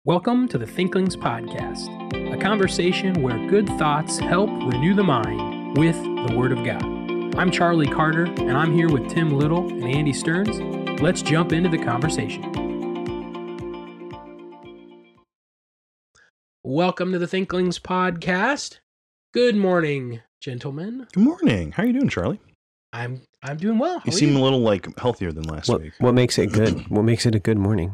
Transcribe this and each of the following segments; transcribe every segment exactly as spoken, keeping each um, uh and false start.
Welcome to the Thinklings Podcast, a conversation where good thoughts help renew the mind with the Word of God. I'm Charlie Carter, and I'm here with Tim Little and Andy Stearns. Let's jump into the conversation. Welcome to the Thinklings Podcast. Good morning, gentlemen. Good morning. How are you doing, Charlie? I'm I'm doing well. How You are seem you? a little like healthier than last What, week. what makes it good? What makes it a good morning?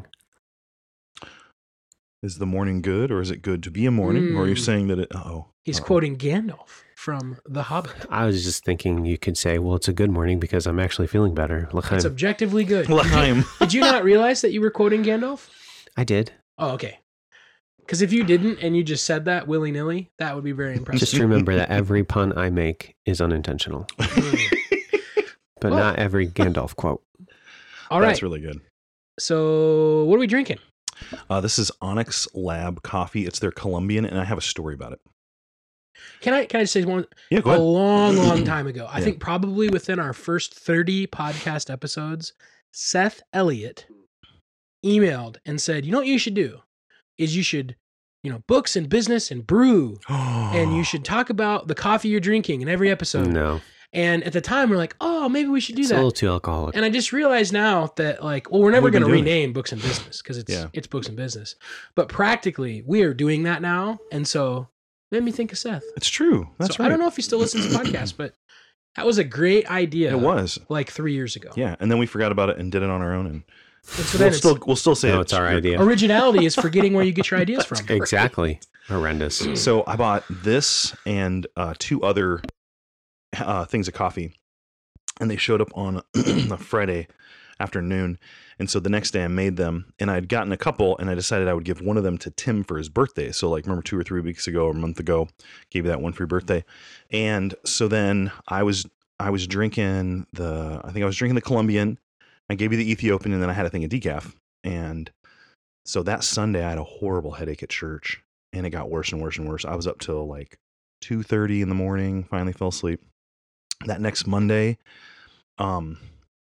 Is the morning good, or is it good to be a morning? Or are you Mm. saying that it? Oh, He's uh-oh. quoting Gandalf from The Hobbit. I was just thinking you could say, well, it's a good morning because I'm actually feeling better. L'chaim. It's objectively good. Did you, L'chaim. did you not realize that you were quoting Gandalf? I did. Oh, okay. Because if you didn't and you just said that willy-nilly, that would be very impressive. Just remember that every pun I make is unintentional, Mm. but Well- not every Gandalf quote. All right. That's really good. So what are we drinking? Uh, this is Onyx Lab coffee. It's their Colombian, and I have a story about it. Can I can I just say one? Yeah, go A ahead. long, long time ago. I Yeah. think probably within our first thirty podcast episodes, Seth Elliott emailed and said, you know what you should do? Is you should, you know, books and business and brew. And you should talk about the coffee you're drinking in every episode. No, And at the time, we're like, oh, maybe we should do it's that. a little too alcoholic. And I just realized now that, like, well, we're never We've been going to doing it. rename Books and Business because it's Yeah. it's Books and Business. But practically, we are doing that now, and so made me think of Seth. It's true. That's so right. I don't know if he still listens to podcasts, but that was a great idea. It was. like three years ago. Yeah, and then we forgot about it and did it on our own, and And so we'll then still we'll still say No, it's our idea. originality is forgetting where you get your ideas from. Exactly. Horrendous. So I bought this and uh, two other uh, things of coffee, and they showed up on a Friday afternoon. And so the next day I made them, and I had gotten a couple, and I decided I would give one of them to Tim for his birthday. So like, remember two or three weeks ago or a month ago, gave you that one for your birthday. And so then I was I was drinking the I think I was drinking the Colombian. I gave you the Ethiopian, and then I had a thing of decaf. And so that Sunday I had a horrible headache at church. And it got worse and worse and worse. I was up till like two thirty in the morning, finally fell asleep. That next Monday, um,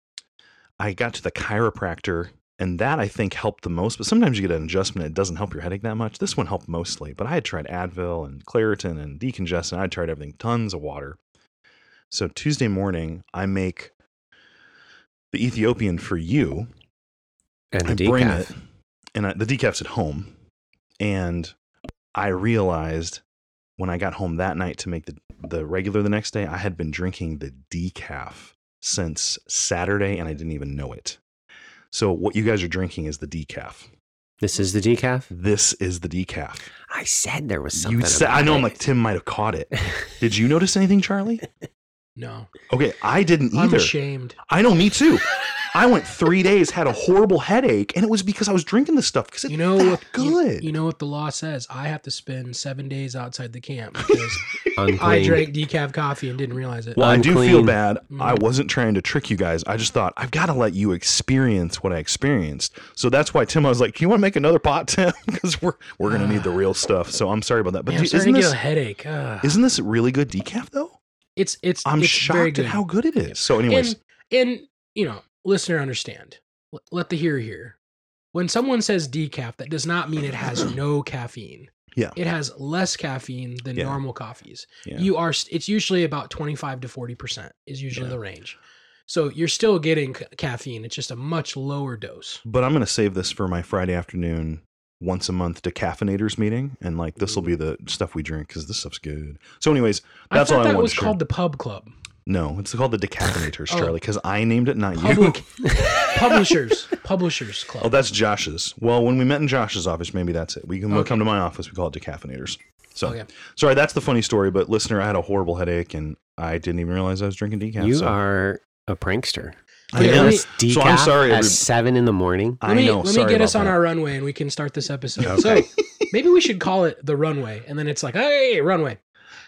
I got to the chiropractor, and that I think helped the most. But sometimes you get an adjustment, it doesn't help your headache that much. This one helped mostly. But I had tried Advil and Claritin and decongestant. I had tried everything, tons of water. So Tuesday morning, I make the Ethiopian for you. And I the bring decaf. it, and I, the decaf's at home. And I realized when I got home that night to make the, the regular the next day, I had been drinking the decaf since Saturday, and I didn't even know it. So what you guys are drinking is the decaf. This is the decaf? This is the decaf. I said there was something. You said, about I know, I'm it. like, Tim might have caught it. Did you notice anything, Charlie? No. Okay, I didn't I'm either. ashamed. I know, me too. I went three days, had a horrible headache, and it was because I was drinking this stuff because it's You know that what? You, good. you know what the law says? I have to spend seven days outside the camp because Unclean. I drank decaf coffee and didn't realize it. Well, I do feel Unclean. bad. Mm. I wasn't trying to trick you guys. I just thought, I've got to let you experience what I experienced. So that's why, Tim, I was like, "Can you want to make another pot, Tim? Because we're we're going to need the real stuff." So I'm sorry about that. But Man, I'm dude, starting isn't to get this, a headache. Ugh. isn't this really good decaf, though? It's it's. I'm it's very shocked good. at how good it is. So anyways, And, and, you know, listener, understand. L- Let the hearer hear. When someone says decaf, that does not mean it has no caffeine. Yeah. It has less caffeine than Yeah. normal coffees. yeah. You are, st- it's usually about twenty-five to forty percent is usually Yeah. the range. So you're still getting ca- caffeine. It's just a much lower dose. but I'm going to save this for my Friday afternoon, once a month decaffeinators meeting. And like, this will be the stuff we drink because this stuff's good. So anyways, that's I all thought I that wanted was to share. called the Pub Club. No, it's called the decaffeinators, Oh. Charlie, because I named it, not you. Public, Publishers. Publishers Club. Oh, that's Josh's. Well, when we met in Josh's office, maybe that's it. We can Okay. come to my office. We call it decaffeinators. So, Okay. sorry, that's the funny story. But listener, I had a horrible headache, and I didn't even realize I was drinking decaf. You so. are a prankster. I Yeah, am. let me- Decaf So I'm sorry, at every- seven in the morning. I Let me, know. let me sorry get about us on that. our runway and we can start this episode. Okay. So maybe we should call it the runway. And then it's like, hey, runway.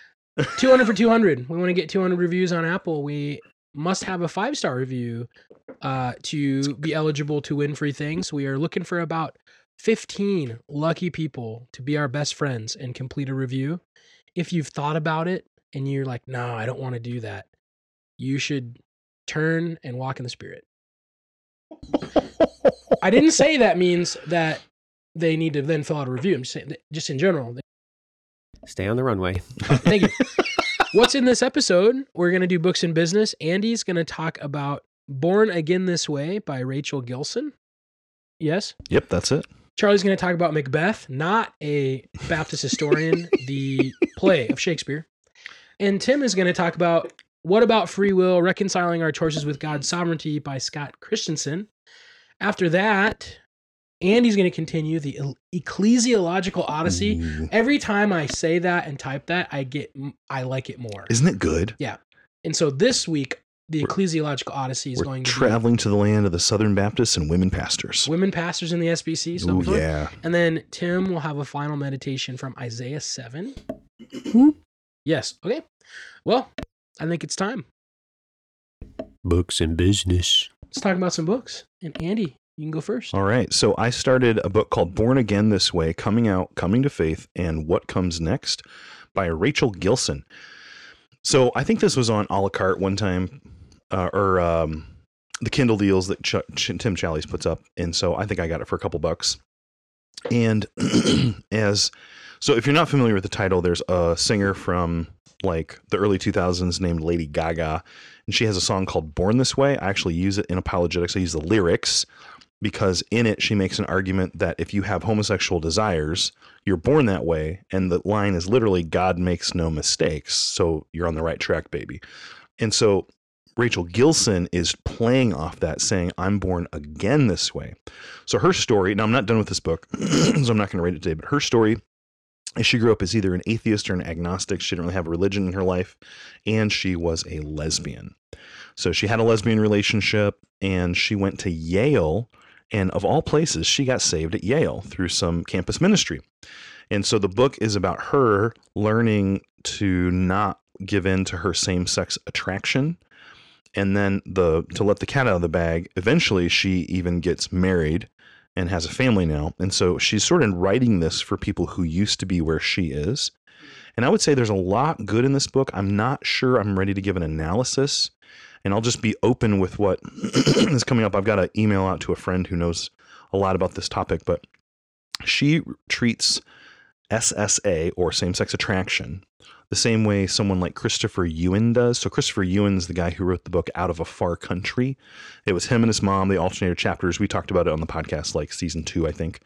two hundred for two hundred. We want to get two hundred reviews on Apple. We must have a five-star review uh, to be eligible to win free things. We are looking for about fifteen lucky people to be our best friends and complete a review. If you've thought about it and you're like, no, I don't want to do that, you should turn and walk in the Spirit. I didn't say that means that they need to then fill out a review. I'm just saying, just in general. Stay on the runway. Uh, thank you. What's in this episode? We're going to do books and business. Andy's going to talk about Born Again This Way by Rachel Gilson. Yes? Yep, that's it. Charlie's going to talk about Macbeth, not a Baptist historian, the play of Shakespeare. And Tim is going to talk about What About Free Will? Reconciling Our Choices with God's Sovereignty by Scott Christensen. After that, Andy's going to continue the Ecclesiological Odyssey. Ooh. Every time I say that and type that, I get I like it more. Isn't it good? Yeah. And so this week, the We're- Ecclesiological Odyssey is We're going to traveling to the land of the Southern Baptists and women pastors. be women pastors in the S B C. So that'll Ooh, be fun. yeah. And then Tim will have a final meditation from Isaiah seven. Yes. Okay. Well, I think it's time. Books and business. Let's talk about some books. And Andy, you can go first. All right. So I started a book called Born Again This Way, Coming Out, Coming to Faith, and What Comes Next by Rachel Gilson. So I think this was on a la carte one time, uh, or um, the Kindle deals that Ch- Ch- Tim Challies puts up. And so I think I got it for a couple bucks. And as so if you're not familiar with the title, there's a singer from like the early two thousands named Lady Gaga, and she has a song called Born This Way. I actually use it in apologetics. I use the lyrics because in it she makes an argument that if you have homosexual desires, you're born that way, and the line is literally God makes no mistakes, so you're on the right track, baby. And so Rachel Gilson is playing off that, saying, I'm born again this way. So her story, now I'm not done with this book, so I'm not going to read it today, but her story is she grew up as either an atheist or an agnostic. She didn't really have a religion in her life, and she was a lesbian. So she had a lesbian relationship, and she went to Yale, and of all places, she got saved at Yale through some campus ministry. And so the book is about her learning to not give in to her same-sex attraction, and then the to let the cat out of the bag. Eventually, she even gets married and has a family now. And so she's sort of writing this for people who used to be where she is. And I would say there's a lot good in this book. I'm not sure I'm ready to give an analysis, and I'll just be open with what is coming up. I've got to email out to a friend who knows a lot about this topic, but she treats S S A, or same-sex attraction, the same way someone like Christopher Ewan does. So Christopher Ewan's the guy who wrote the book Out of a Far Country. It was him and his mom. They alternated chapters. We talked about it on the podcast, like season two, I think.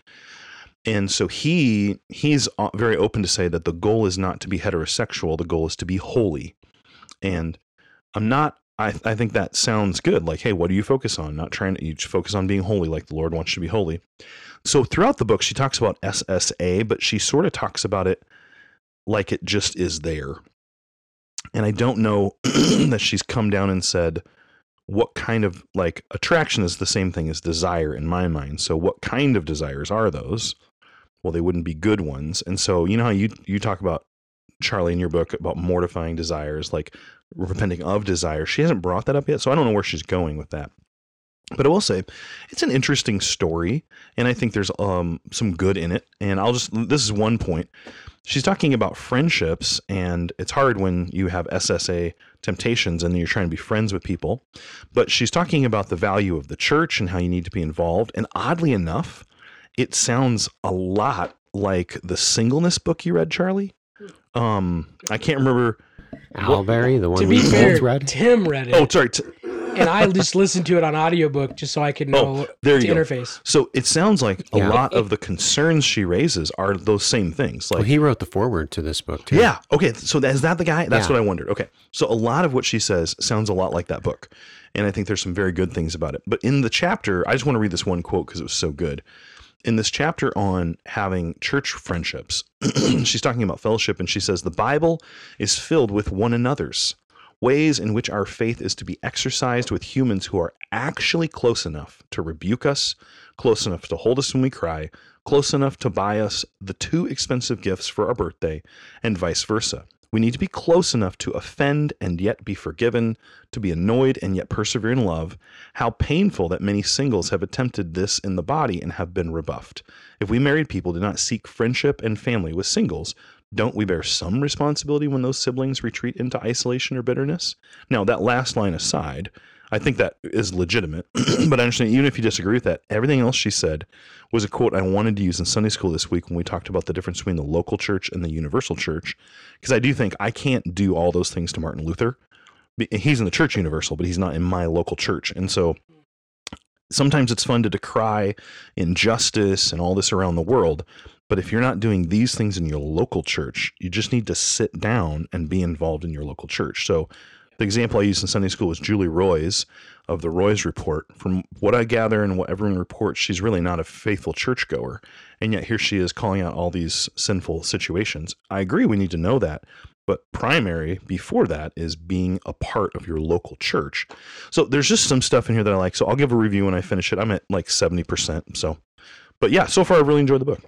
And so he he's very open to say that the goal is not to be heterosexual. The goal is to be holy. And I'm not, I, I think that sounds good. Like, hey, what do you focus on? Not trying to, you focus on being holy, like the Lord wants you to be holy. So throughout the book, she talks about S S A, but she sort of talks about it like it just is there. And I don't know that she's come down and said what kind of, like, attraction is the same thing as desire in my mind. So what kind of desires are those? Well, they wouldn't be good ones. And so, you know how you, you talk about, Charlie, in your book about mortifying desires, like repenting of desire. She hasn't brought that up yet, so I don't know where she's going with that. But I will say, it's an interesting story, and I think there's um, some good in it. And I'll just, this is one point. She's talking about friendships, and it's hard when you have S S A temptations and you're trying to be friends with people. But she's talking about the value of the church and how you need to be involved. And oddly enough, it sounds a lot like the singleness book you read, Charlie. Um, I can't remember. Owlberry, the one To we be fair, both read. Tim read it. Oh, sorry. T- And I just listened to it on audiobook just so I could know Oh, there to you go. interface. So it sounds like a Yeah. lot of the concerns she raises are those same things. Like, Well, he wrote the foreword to this book, too. yeah, okay. So is that the guy? That's Yeah. what I wondered. Okay, so a lot of what she says sounds a lot like that book, and I think there's some very good things about it. But in the chapter, I just want to read this one quote because it was so good. In this chapter on having church friendships, she's talking about fellowship, and she says the Bible is filled with one another's. Ways in which our faith is to be exercised with humans who are actually close enough to rebuke us, close enough to hold us when we cry, close enough to buy us the too expensive gifts for our birthday, and vice versa. We need to be close enough to offend and yet be forgiven, to be annoyed and yet persevere in love. How painful that many singles have attempted this in the body and have been rebuffed. If we married people do not seek friendship and family with singles, don't we bear some responsibility when those siblings retreat into isolation or bitterness? Now, that last line aside, I think that is legitimate. But I understand, even if you disagree with that, everything else she said was a quote I wanted to use in Sunday school this week when we talked about the difference between the local church and the universal church. Because I do think I can't do all those things to Martin Luther. He's in the church universal, but he's not in my local church. And so sometimes it's fun to decry injustice and all this around the world. But if you're not doing these things in your local church, you just need to sit down and be involved in your local church. So the example I used in Sunday school was Julie Roys of the Roys Report. From what I gather and what everyone reports, she's really not a faithful churchgoer. And yet here she is calling out all these sinful situations. I agree we need to know that. But primary before that is being a part of your local church. So there's just some stuff in here that I like. So I'll give a review when I finish it. I'm at like seventy percent. So, but yeah, so far I've really enjoyed the book.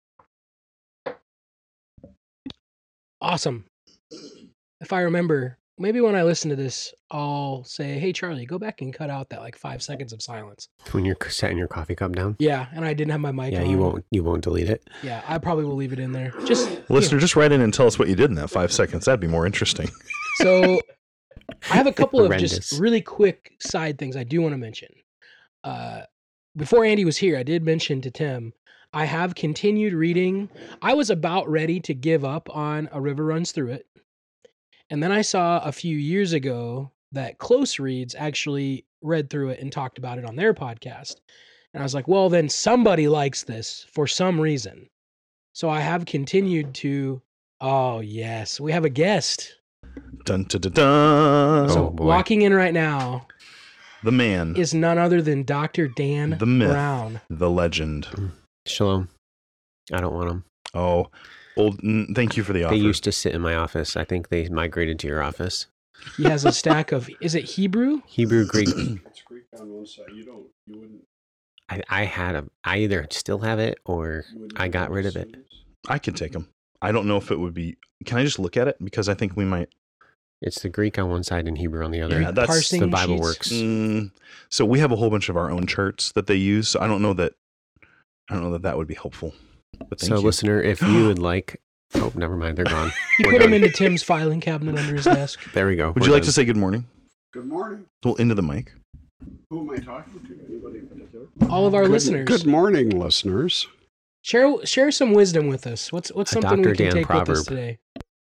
Awesome. If I remember, maybe when I listen to this, I'll say, hey, Charlie, go back and cut out that like five seconds of silence. When you're setting your coffee cup down? Yeah, and I didn't have my mic Yeah, on. you won't you won't delete it. Yeah, I probably will leave it in there. Just Listener, yeah. just write in and tell us what you did in that five seconds. That'd be more interesting. So I have a couple of Horrendous. just really quick side things I do want to mention. Uh, before Andy was here, I did mention to Tim, I have continued reading. I was about ready to give up on A River Runs Through It. And then I saw a few years ago that Close Reads actually read through it and talked about it on their podcast. And I was like, well, then somebody likes this for some reason. So I have continued to, oh, yes, we have a guest. Dun, dun, dun, dun. So Oh, boy. walking in right now The man, is none other than Doctor Dan The myth. Brown. the legend. Shalom. I don't want them. Oh, old. n- Thank you for the offer. They used to sit in my office. I think they migrated to your office. He has a stack of, is it Hebrew? Hebrew, Greek. It's Greek on one side. You don't. You wouldn't. I, I had a. I either still have it or You wouldn't I got have rid of it. students? I could take him. I don't know if it would be. Can I just look at it? Because I think we might. It's the Greek on one side and Hebrew on the other. Yeah, that's Parsing the Bible sheets? works. Mm, so we have a whole bunch of our own charts that they use. So I don't know that. I don't know that that would be helpful. But thank So, you. listener, if you would like. Oh, never mind. They're gone. He We're put them done. into Tim's filing cabinet under his desk. There we go. Would We're you like done. to say good morning? Good morning. Well, into the mic. Who am I talking to? Anybody in particular? All of our Good- listeners. Good morning, listeners. Share share some wisdom with us. What's what's A something we Doctor can Dan take with proverb. us today?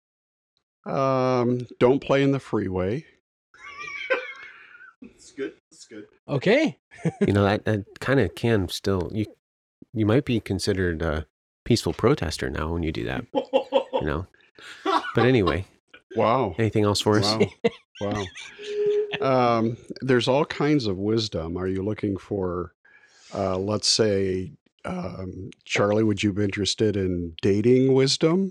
Um, don't play in the freeway. That's good. That's good. Okay. You know, that, that kind of can still. You you might be considered a peaceful protester now when you do that. You know. But anyway, Wow. anything else for us? Wow. Wow. Um, there's all kinds of wisdom. Are you looking for, uh, let's say, um, Charlie, would you be interested in dating wisdom?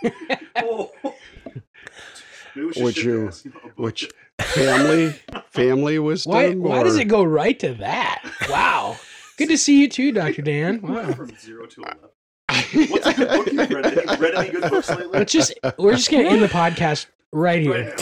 Would you, which family, family wisdom? Why why does or- it go right to that? Wow. Good to see you too, Doctor Dan. Wow. From zero to eleven. What's a good book you've read? Have you read any good books lately? Let's just we're just gonna end the podcast right here.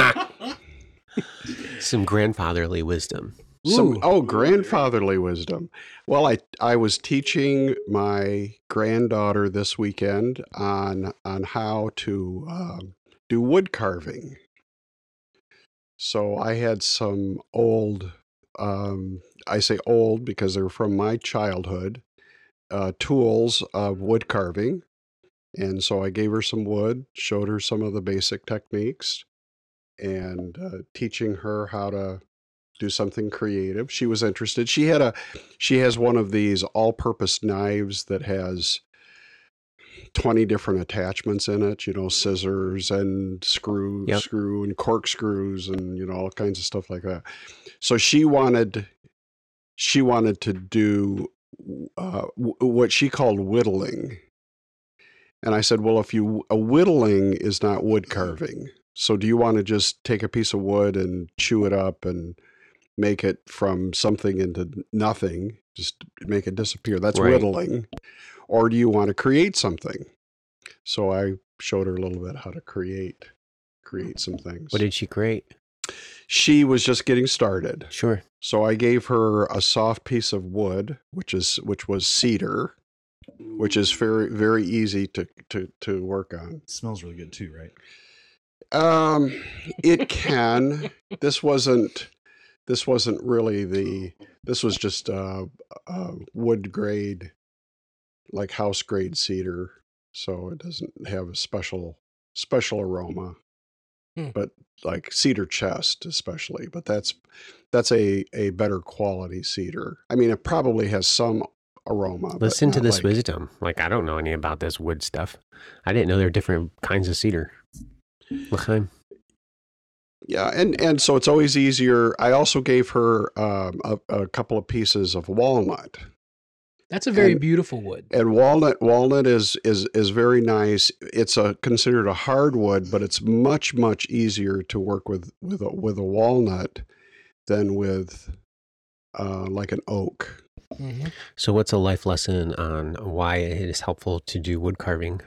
Some grandfatherly wisdom. Some, Ooh. oh, grandfatherly wisdom. Well, I I was teaching my granddaughter this weekend on on how to um, do wood carving. So I had some old, um, I say old because they're from my childhood, uh, tools of wood carving. And so I gave her some wood, showed her some of the basic techniques, and uh, teaching her how to do something creative. She was interested. She had a, she has one of these all-purpose knives that has twenty different attachments in it, you know, scissors and screw, Yep. screw and corkscrews and, you know, all kinds of stuff like that. So she wanted, she wanted to do uh, w- what she called whittling. And I said, well, if you, a whittling is not wood carving. So do you want to just take a piece of wood and chew it up and make it from something into nothing, just make it disappear? That's Right. whittling. Or do you want to create something? So I showed her a little bit how to create, create some things. What did she create? She was just getting started. Sure. So I gave her a soft piece of wood, which is which was cedar, which is very very easy to to to work on. It smells really good too, right? Um, it can. This wasn't. this wasn't really the. This was just uh, uh, wood grade, like house grade cedar, so it doesn't have a special special aroma. Hmm. But like cedar chest, especially, but that's that's a a better quality cedar. I mean, it probably has some aroma. but Listen to not this like- wisdom. Like, I don't know any about this wood stuff. I didn't know there are different kinds of cedar. L'chaim. Yeah, and and so it's always easier. I also gave her um, a, a couple of pieces of walnut, That's a very And- beautiful wood. and walnut walnut is is is very nice. It's a considered a hardwood, but it's much much easier to work with with a, with a walnut than with uh, like an oak. Mhm. So, what's a life lesson on why it is helpful to do wood carving?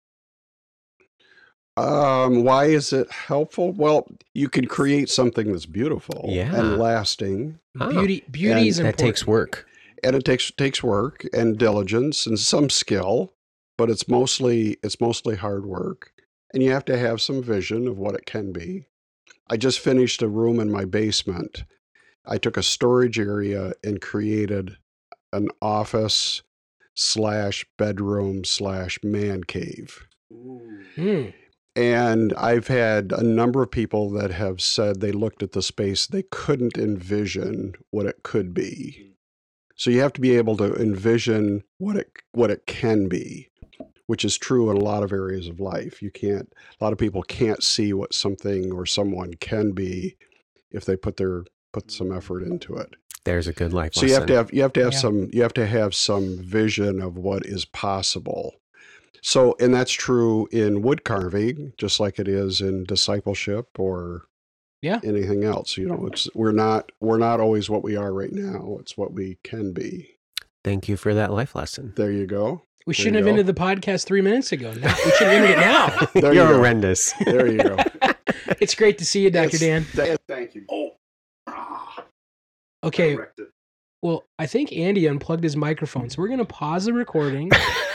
Um, why is it helpful? Well, you can create something that's beautiful Yeah. and lasting, Ah, Beauty, beauty is that important. takes work. and it takes takes work and diligence and some skill, but it's mostly it's mostly hard work, and you have to have some vision of what it can be. I just finished a room in my basement. I took a storage area and created an office slash bedroom slash man cave. Hmm. And I've had a number of people that have said they looked at the space, they couldn't envision what it could be. So you have to be able to envision what it what it can be, which is true in a lot of areas of life. You can't a lot of people can't see what something or someone can be if they put their put some effort into it. There's a good life So you have to lesson. have you have to have Yeah. some you have to have some vision of what is possible. So, and that's true in wood carving, just like it is in discipleship or Yeah. anything else. You know, it's we're not we're not always what we are right now. It's what we can be. Thank you for that life lesson. There you go. We There shouldn't you have go. ended the podcast three minutes ago. Now, we should have ended it now. There You're you go. horrendous. There you go. It's great to see you, Doctor Dan. Th- Thank you. Oh, ah, Okay, corrected. well, I think Andy unplugged his microphone, so we're going to pause the recording.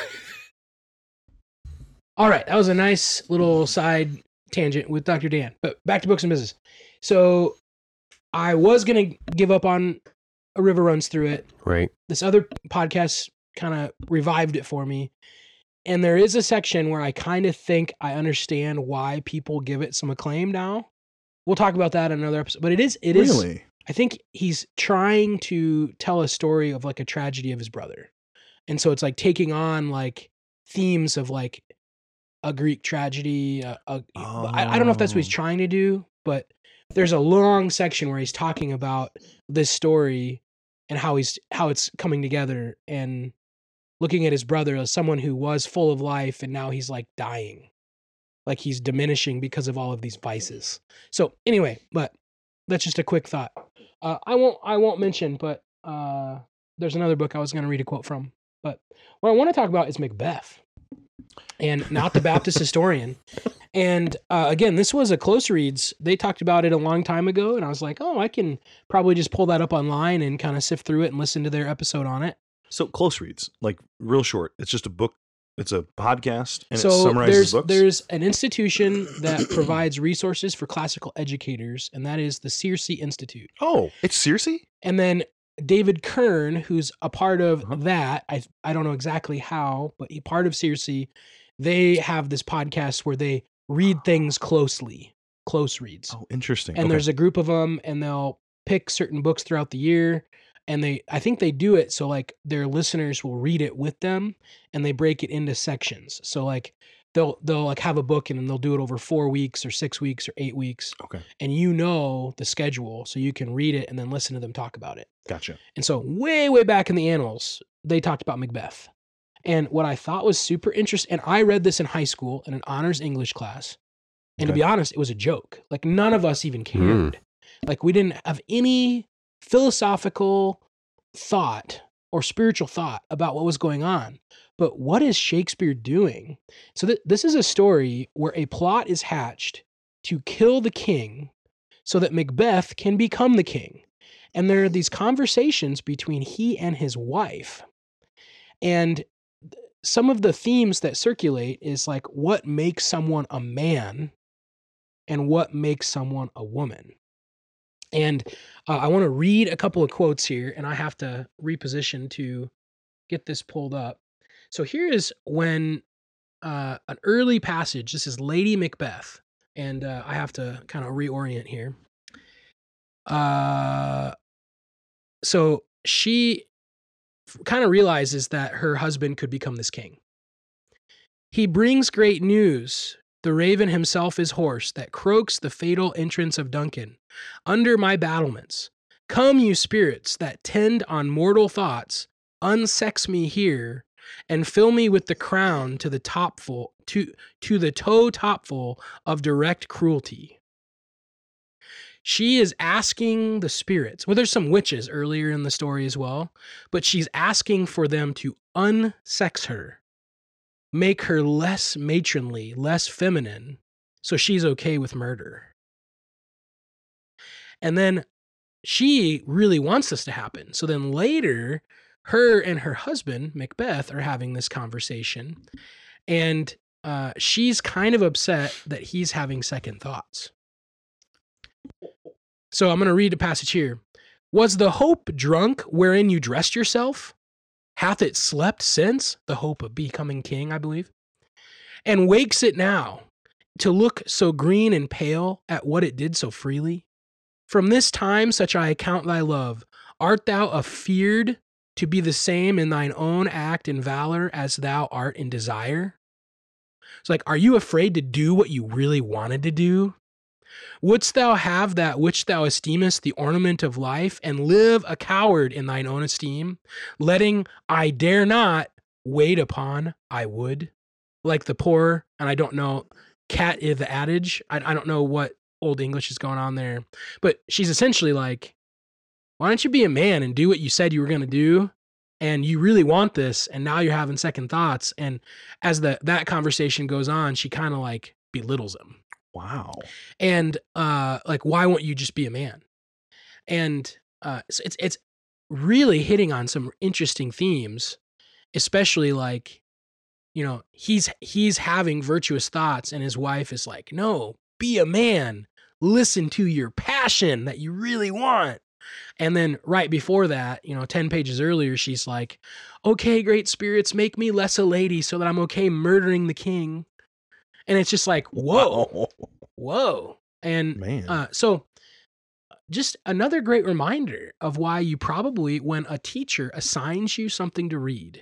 All right, that was a nice little side tangent with Doctor Dan. But back to books and business. So I was going to give up on A River Runs Through It. Right. This other podcast kind of revived it for me. And there is a section where I kind of think I understand why people give it some acclaim now. We'll talk about that in another episode. But it is, it is. Really? I think he's trying to tell a story of like a tragedy of his brother. And so it's like taking on like themes of like a Greek tragedy. A, a, I, I don't know if that's what he's Oh. trying to do, but there's a long section where he's talking about this story and how he's how it's coming together and looking at his brother as someone who was full of life and now he's like dying. Like he's diminishing because of all of these vices. So anyway, but that's just a quick thought. Uh, I won't I won't mention, but uh, there's another book I was going to read a quote from. But what I want to talk about is Macbeth, and not the Baptist historian. And uh, again, this was a close reads. They talked about it a long time ago, and I was like, oh, I can probably just pull that up online and kind of sift through it and listen to their episode on it. So close reads, like real short. It's just a book. It's a podcast, and so it summarizes there's books. there's an institution that provides resources for classical educators, and that is the Circe Institute. Oh, it's Circe? And then David Kern, who's a part of Uh-huh. that, I I don't know exactly how, but he part of Circe. They have this podcast where they read things closely, close reads. Oh, interesting. And Okay. there's a group of them, and they'll pick certain books throughout the year. And they, I think they do it so like their listeners will read it with them, and they break it into sections. So like they'll they'll like have a book, and then they'll do it over four weeks or six weeks or eight weeks, Okay, and you know the schedule, so you can read it and then listen to them talk about it. gotcha. And so way, way back in the annals, they talked about Macbeth. And what I thought was super interesting, and I read this in high school in an honors English class. And to Okay. be honest, it was a joke. Like none of us even Hmm. cared. Like we didn't have any philosophical thought or spiritual thought about what was going on. But what is Shakespeare doing? So th- this is a story where a plot is hatched to kill the king so that Macbeth can become the king. And there are these conversations between he and his wife. And th- some of the themes that circulate is like what makes someone a man and what makes someone a woman. And uh, I want to read a couple of quotes here, and I have to reposition to get this pulled up. So here is when uh, an early passage. This is Lady Macbeth, and uh, I have to kind of reorient here. Uh, so she kind of realizes that her husband could become this king. He brings great news. The raven himself is hoarse that croaks the fatal entrance of Duncan. Under my battlements, come you spirits that tend on mortal thoughts, unsex me here, and fill me with the crown to the topful to to the toe topful of direct cruelty. She is asking the spirits. Well, there's some witches earlier in the story as well, but she's asking for them to unsex her, make her less matronly, less feminine, so she's okay with murder. And then she really wants this to happen. So then later, her and her husband, Macbeth, are having this conversation, and uh, she's kind of upset that he's having second thoughts. So I'm going to read a passage here. Was the hope drunk wherein you dressed yourself? Hath it slept since, the hope of becoming king, I believe? And wakes it now, to look so green and pale at what it did so freely? From this time such I account thy love. Art thou afeared to be the same in thine own act and valor as thou art in desire? It's like, are you afraid to do what you really wanted to do? Wouldst thou have that which thou esteemest the ornament of life, and live a coward in thine own esteem, letting I dare not wait upon I would? Like the poor, and I don't know, cat is the adage. I, I don't know what Old English is going on there. But she's essentially like, why don't you be a man and do what you said you were going to do? And you really want this, and now you're having second thoughts. And as the that conversation goes on, she kind of like belittles him. Wow. And uh, like, why won't you just be a man? And uh, so it's it's really hitting on some interesting themes, especially like, you know, he's he's having virtuous thoughts, and his wife is like, no, be a man, listen to your passion that you really want. And then right before that, you know, ten pages earlier, she's like, okay, great spirits, make me less a lady so that I'm okay murdering the king. And it's just like, whoa, Wow. whoa. And Man. uh, so just another great reminder of why you probably, when a teacher assigns you something to read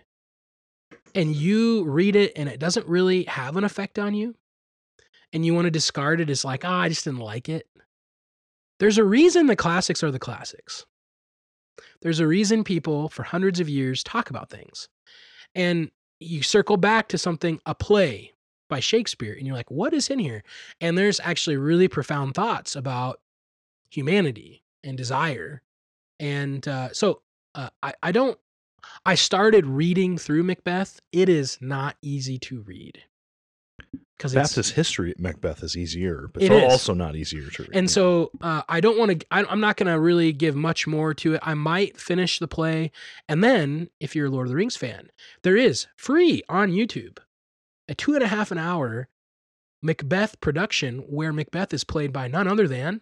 and you read it and it doesn't really have an effect on you and you want to discard it as like, oh, I just didn't like it. There's a reason the classics are the classics. There's a reason people for hundreds of years talk about things. And you circle back to something, a play by Shakespeare, and you're like, what is in here? And there's actually really profound thoughts about humanity and desire. And uh, so uh, I, I don't, I started reading through Macbeth. It is not easy to read. Because Baptist history, Macbeth is easier, but It it's is. also not easier to read. And so uh, I don't want to, I'm not going to really give much more to it. I might finish the play. And then, if you're a Lord of the Rings fan, there is free on YouTube a two and a half an hour Macbeth production where Macbeth is played by none other than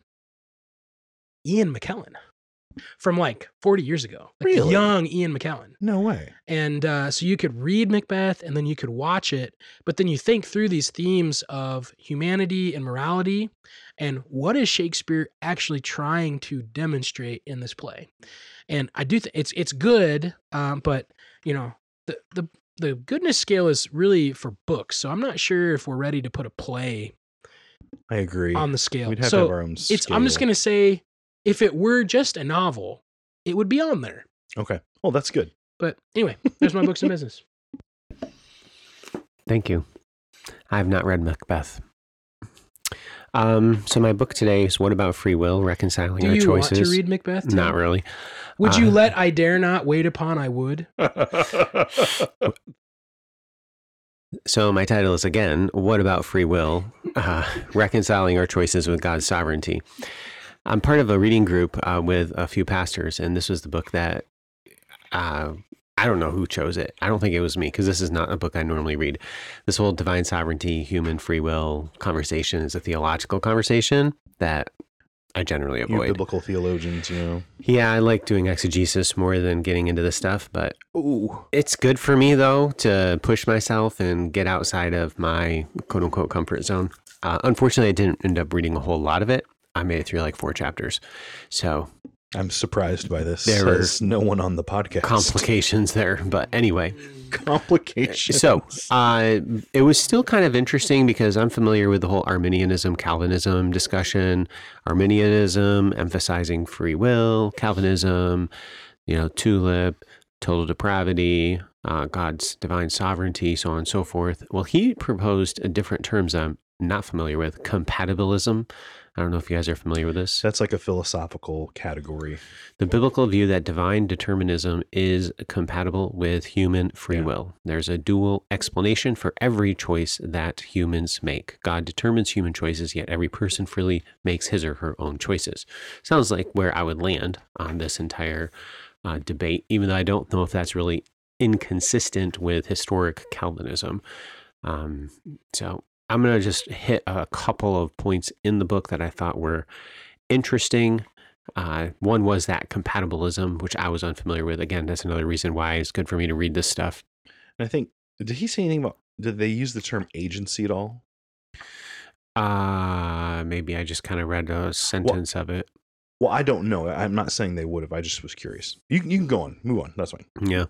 Ian McKellen from like forty years ago. Like Really? Young Ian McKellen. No way. And uh, so you could read Macbeth and then you could watch it, but then you think through these themes of humanity and morality and what is Shakespeare actually trying to demonstrate in this play. And I do think it's it's good, um, but you know the the the goodness scale is really for books. So I'm not sure if we're ready to put a play I agree. on the scale. We'd have so to have our own it's I'm just scale. gonna say if it were just a novel, it would be on there. Okay. Oh, that's good. But anyway, there's my books and business. Thank you. I have not read Macbeth. Um, so my book today is What About Free Will? Reconciling Do Our you Choices. want to read Macbeth? Tim? Not really. Would you Uh, let I dare not wait upon I would? So my title is again, What About Free Will? Uh, Reconciling Our Choices with God's Sovereignty. I'm part of a reading group uh, with a few pastors, and this was the book that uh, I don't know who chose it. I don't think it was me, because this is not a book I normally read. This whole divine sovereignty, human free will conversation is a theological conversation that I generally You avoid. biblical theologians, you know. Yeah, I like doing exegesis more than getting into this stuff, but Ooh. it's good for me, though, to push myself and get outside of my quote-unquote comfort zone. Uh, unfortunately, I didn't end up reading a whole lot of it. I made it through like four chapters. So I'm surprised by this. There were Says no one on the podcast. complications there. But anyway, Complications. so uh, it was still kind of interesting because I'm familiar with the whole Arminianism, Calvinism discussion. Arminianism emphasizing free will, Calvinism, you know, tulip, total depravity, uh, God's divine sovereignty, so on and so forth. Well, he proposed a different terms I'm not familiar with, compatibilism. I don't know if you guys are familiar with this. That's like a philosophical category. The biblical view that divine determinism is compatible with human free Yeah. will. There's a dual explanation for every choice that humans make. God determines human choices, yet every person freely makes his or her own choices. Sounds like where I would land on this entire uh, debate, even though I don't know if that's really inconsistent with historic Calvinism. Um, so I'm going to just hit a couple of points in the book that I thought were interesting. Uh, one was that compatibilism, which I was unfamiliar with. Again, that's another reason why it's good for me to read this stuff. And I think, did he say anything about, did they use the term agency at all? Uh, maybe I just kind of read a sentence of it. Well, I don't know. I'm not saying they would have. I just was curious. You, you can go on. Move on. That's fine. Yeah.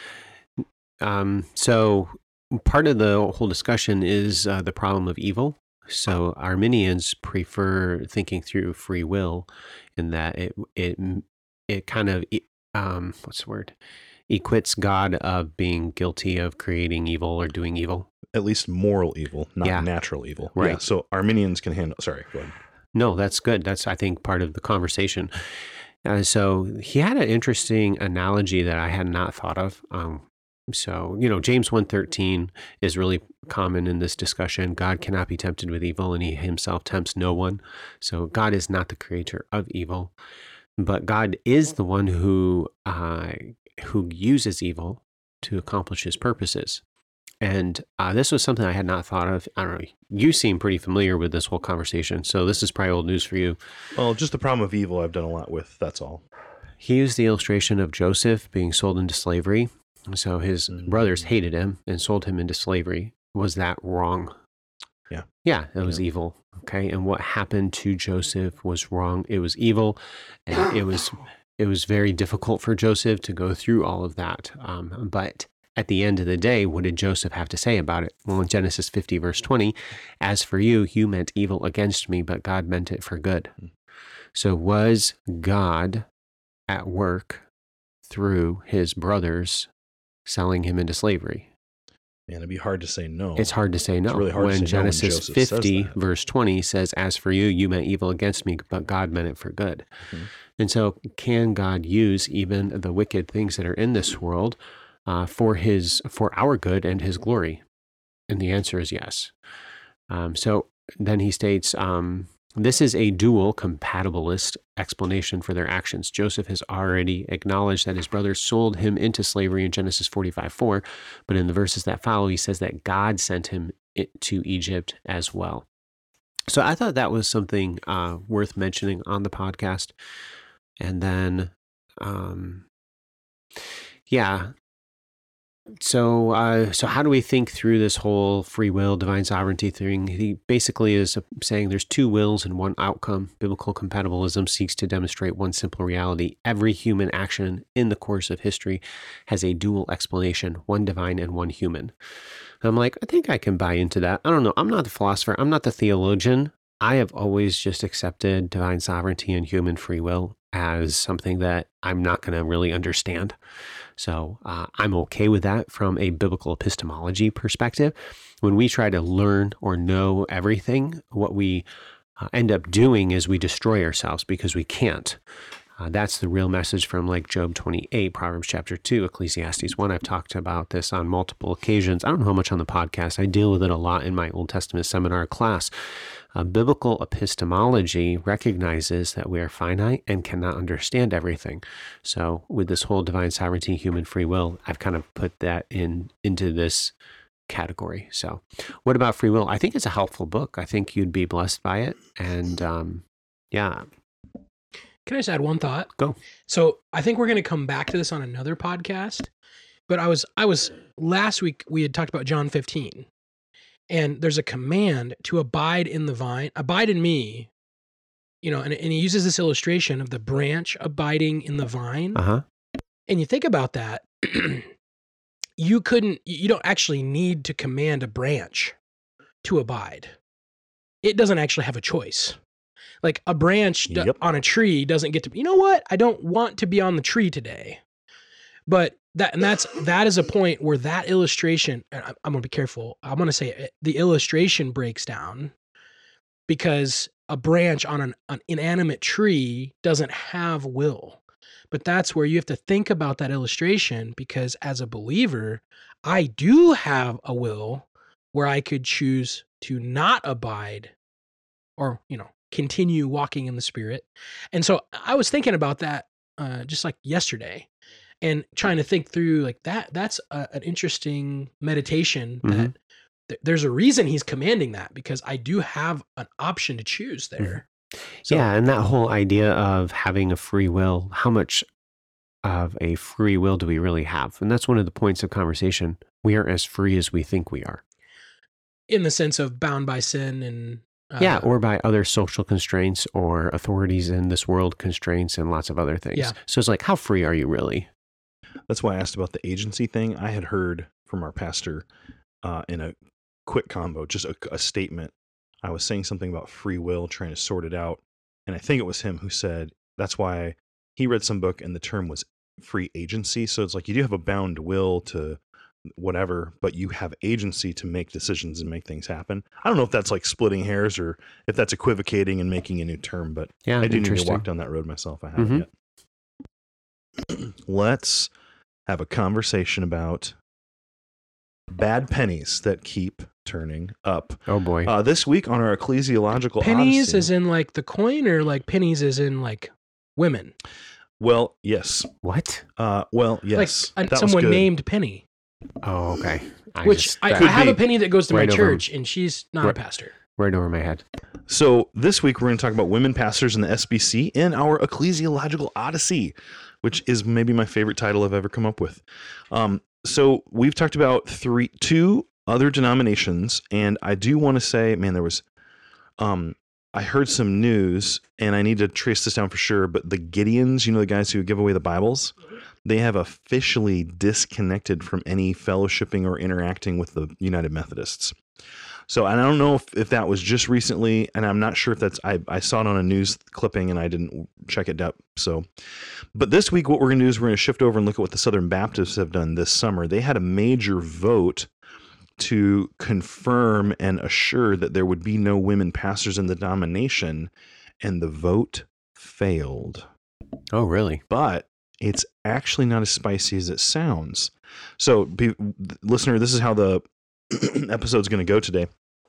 Um, so part of the whole discussion is uh, the problem of evil. So Arminians prefer thinking through free will in that it it it kind of um what's the word equates God of being guilty of creating evil or doing evil. At least moral evil, not Yeah. natural evil. Right. Yeah, so Arminians can handle. Sorry, go ahead. No, that's good. That's, I think, part of the conversation. Uh, so he had an interesting analogy that I had not thought of. Um, so, you know, James one thirteen is really common in this discussion. God cannot be tempted with evil, and he himself tempts no one. So God is not the creator of evil, but God is the one who uh, who uses evil to accomplish his purposes. And uh, this was something I had not thought of. I don't know. You seem pretty familiar with this whole conversation, so this is probably old news for you. Well, just the problem of evil I've done a lot with. That's all. He used the illustration of Joseph being sold into slavery. So his Mm. brothers hated him and sold him into slavery. Was that wrong? Yeah. Yeah, it was Yeah. evil. Okay. And what happened to Joseph was wrong. It was evil. And it was it was very difficult for Joseph to go through all of that. Um, but at the end of the day, what did Joseph have to say about it? Well, in Genesis fifty, verse twenty, as for you, you meant evil against me, but God meant it for good. So was God at work through his brothers selling him into slavery? Man, it'd be hard to say no. It's hard to say no. It's really hard to when say no when Genesis Joseph says fifty, that. verse twenty says, as for you, you meant evil against me, but God meant it for good. Mhm. And so can God use even the wicked things that are in this world uh, for his, for our good and his glory? And the answer is yes. Um, so then he states, um, this is a dual compatibilist explanation for their actions. Joseph has already acknowledged that his brothers sold him into slavery in Genesis forty-five four, but in the verses that follow, he says that God sent him to Egypt as well. So I thought that was something uh, worth mentioning on the podcast. And then, um, yeah. So, uh, so how do we think through this whole free will, divine sovereignty thing? He basically is saying there's two wills and one outcome. Biblical compatibilism seeks to demonstrate one simple reality. Every human action in the course of history has a dual explanation, one divine and one human. And I'm like, I think I can buy into that. I don't know. I'm not the philosopher. I'm not the theologian. I have always just accepted divine sovereignty and human free will as something that I'm not going to really understand. So uh, I'm okay with that from a biblical epistemology perspective. When we try to learn or know everything, what we uh, end up doing is we destroy ourselves because we can't. Uh, that's the real message from like Job twenty-eight, Proverbs chapter two, Ecclesiastes one. I've talked about this on multiple occasions. I don't know how much on the podcast. I deal with it a lot in my Old Testament seminar class. Uh, biblical epistemology recognizes that we are finite and cannot understand everything. So with this whole divine sovereignty, human free will, I've kind of put that in into this category. So what about free will? I think it's a helpful book. I think you'd be blessed by it. And um, yeah, Can I just add one thought? Go. So I think we're going to come back to this on another podcast. But I was, I was last week we had talked about John fifteen, and there's a command to abide in the vine, abide in me. You know, and, and he uses this illustration of the branch abiding in the vine. Uh huh. And you think about that, you couldn't, you don't actually need to command a branch to abide. It doesn't actually have a choice. Like a branch d- Yep. on a tree doesn't get to, you know what? I don't want to be on the tree today. But that, and that's, that is a point where that illustration, and I'm, I'm going to be careful. I'm going to say it, the illustration breaks down because a branch on an, an inanimate tree doesn't have will. But that's where you have to think about that illustration, because as a believer, I do have a will where I could choose to not abide or, you know, continue walking in the Spirit. And so I was thinking about that uh, just like yesterday and trying to think through like that. That's a, an interesting meditation Mhm. that th- there's a reason he's commanding that, because I do have an option to choose there. So, Yeah, and that whole idea of having a free will, how much of a free will do we really have? And that's one of the points of conversation. We aren't as free as we think we are. in the sense of bound by sin and uh, Yeah, or by other social constraints or authorities in this world constraints and lots of other things. Yeah. So it's like, how free are you really? That's why I asked about the agency thing. I had heard from our pastor uh, in a quick combo, just a, a statement. I was saying something about free will, trying to sort it out. And I think it was him who said that's why he read some book and the term was free agency. So it's like you do have a bound will to whatever, but you have agency to make decisions and make things happen. I don't know if that's like splitting hairs or if that's equivocating and making a new term, but Yeah, I do need to interesting. walk down that road myself. I haven't Mhm. yet. Let's have a conversation about bad pennies that keep turning up. Oh boy. Uh, this week on our ecclesiological pennies Odyssey, as in like the coin, or like pennies as in like women. well, yes. What? Uh, well, yes. Like uh, That was someone good. named Penny, Oh, okay. I which just- I, that- I have be a Penny that goes to right my over- church, and she's not right- a pastor. right over my head. So this week we're going to talk about women pastors in the S B C in our ecclesiological Odyssey, which is maybe my favorite title I've ever come up with. Um, so we've talked about three, two other denominations, and I do want to say, man, there was, um, I heard some news, and I need to trace this down for sure. But the Gideons, you know, the guys who give away the Bibles, they have officially disconnected from any fellowshipping or interacting with the United Methodists. So, and I don't know if, if that was just recently, and I'm not sure if that's, I, I saw it on a news clipping and I didn't check it up. So, but this week, what we're going to do is we're going to shift over and look at what the Southern Baptists have done this summer. They had a major vote to confirm and assure that there would be no women pastors in the denomination, and the vote failed. Oh, really? But it's actually not as spicy as it sounds. So, be, listener, this is how the episode's going to go today.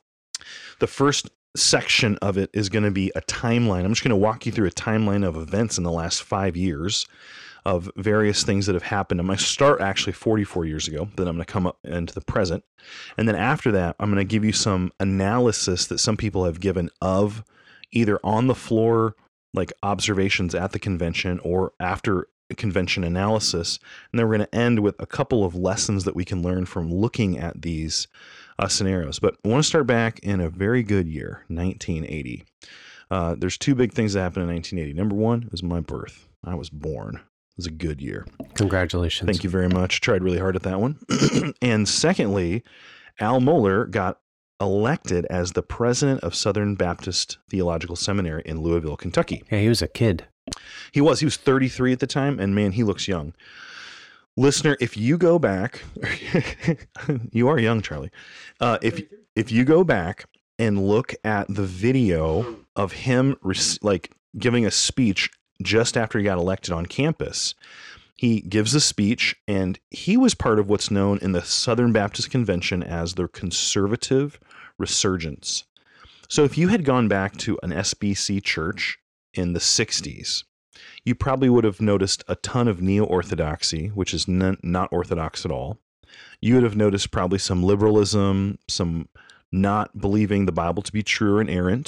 The first section of it is going to be a timeline. I'm just going to walk you through a timeline of events in the last five years of various things that have happened. I'm going to start actually forty-four years ago, then I'm going to come up into the present. And then after that, I'm going to give you some analysis that some people have given of either on the floor, like observations at the convention, or after convention analysis. And then we're going to end with a couple of lessons that we can learn from looking at these uh, scenarios. But I want to start back in a very good year, nineteen eighty. Uh, there's two big things that happened in nineteen eighty. Number one is my birth. I was born. It was a good year. Congratulations. Thank you very much. Tried really hard at that one. And secondly, Al Mohler got elected as the president of Southern Baptist Theological Seminary in Louisville, Kentucky. Yeah, he was a kid. He was. He was thirty-three at the time, and man, he looks young. Listener, if you go back, you are young, Charlie. Uh, if if you go back and look at the video of him like giving a speech just after he got elected on campus, he gives a speech, and he was part of what's known in the Southern Baptist Convention as their conservative resurgence. So if you had gone back to an S B C church in the sixties, you probably would have noticed a ton of neo-orthodoxy, which is n- not orthodox at all. You would have noticed probably some liberalism, some not believing the Bible to be true or inerrant.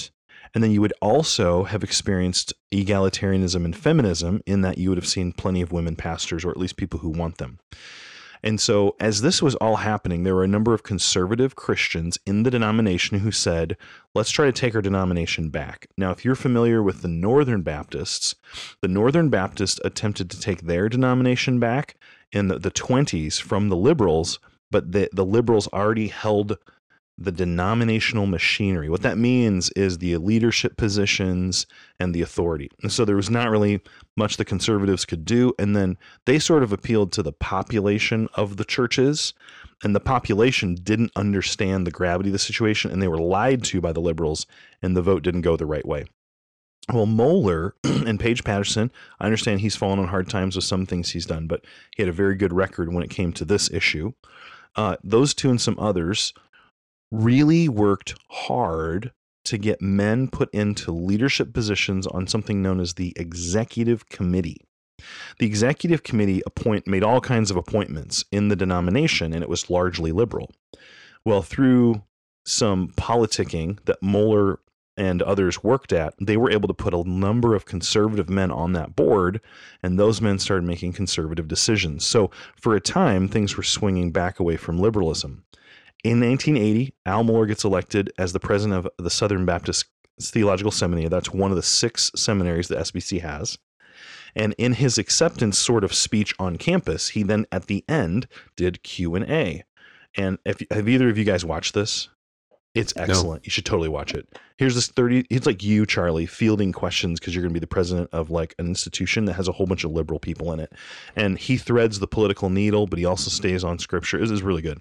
And then you would also have experienced egalitarianism and feminism in that you would have seen plenty of women pastors, or at least people who want them. And so as this was all happening, there were a number of conservative Christians in the denomination who said, let's try to take our denomination back. Now, if you're familiar with the Northern Baptists, the Northern Baptists attempted to take their denomination back in the, the twenties from the liberals, but the, the liberals already held the denominational machinery. What that means is the leadership positions and the authority. And so there was not really much the conservatives could do. And then they sort of appealed to the population of the churches, and the population didn't understand the gravity of the situation, and they were lied to by the liberals, and the vote didn't go the right way. Well, Mohler and Paige Patterson, I understand he's fallen on hard times with some things he's done, but he had a very good record when it came to this issue. Uh, those two and some others really worked hard to get men put into leadership positions on something known as the executive committee. The executive committee appoint made all kinds of appointments in the denomination, and it was largely liberal. Well, through some politicking that Mohler and others worked at, they were able to put a number of conservative men on that board, and those men started making conservative decisions. So for a time, things were swinging back away from liberalism. In nineteen eighty, Al Mohler gets elected as the president of the Southern Baptist Theological Seminary. That's one of the six seminaries that S B C has. And in his acceptance sort of speech on campus, he then at the end did Q and A. And if have either of you guys watched this? It's excellent. No. You should totally watch it. Here's this thirty, it's like you, Charlie, fielding questions because you're going to be the president of like an institution that has a whole bunch of liberal people in it. And he threads the political needle, but he also stays on scripture. This is really good.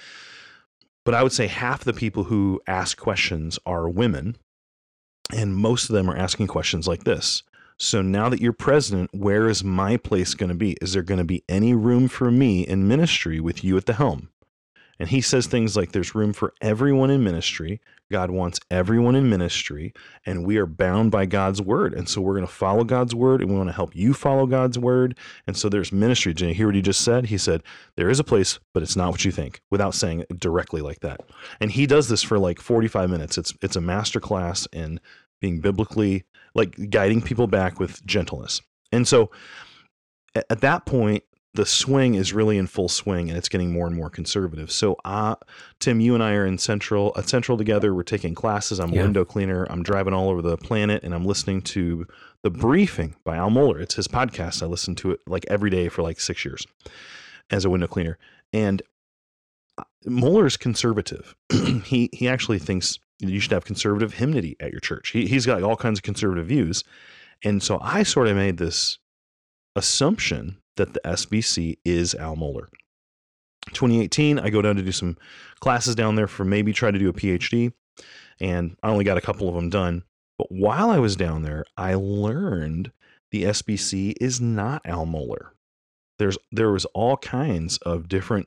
But I would say half the people who ask questions are women, and most of them are asking questions like this. So now that you're president, where is my place going to be? Is there going to be any room for me in ministry with you at the helm? And he says things like there's room for everyone in ministry. God wants everyone in ministry, and we are bound by God's word. And so we're going to follow God's word, and we want to help you follow God's word. And so there's ministry. Did you hear what he just said? He said, there is a place, but it's not what you think, without saying it directly like that. And he does this for like forty-five minutes. It's, it's a masterclass in being biblically, like guiding people back with gentleness. And so at, at that point, the swing is really in full swing, and it's getting more and more conservative. So, uh, Tim, you and I are in Central at Central together. We're taking classes. I'm yeah. a window cleaner. I'm driving all over the planet, and I'm listening to The Briefing by Al Mohler. It's his podcast. I listen to it like every day for like six years as a window cleaner. And Mohler is conservative. he he actually thinks you should have conservative hymnody at your church. He he's got all kinds of conservative views, and so I sort of made this assumption that the S B C is Al Mohler. twenty eighteen, I go down to do some classes down there for maybe try to do a P H D, and I only got a couple of them done. But while I was down there, I learned the S B C is not Al Mohler. There's there was all kinds of different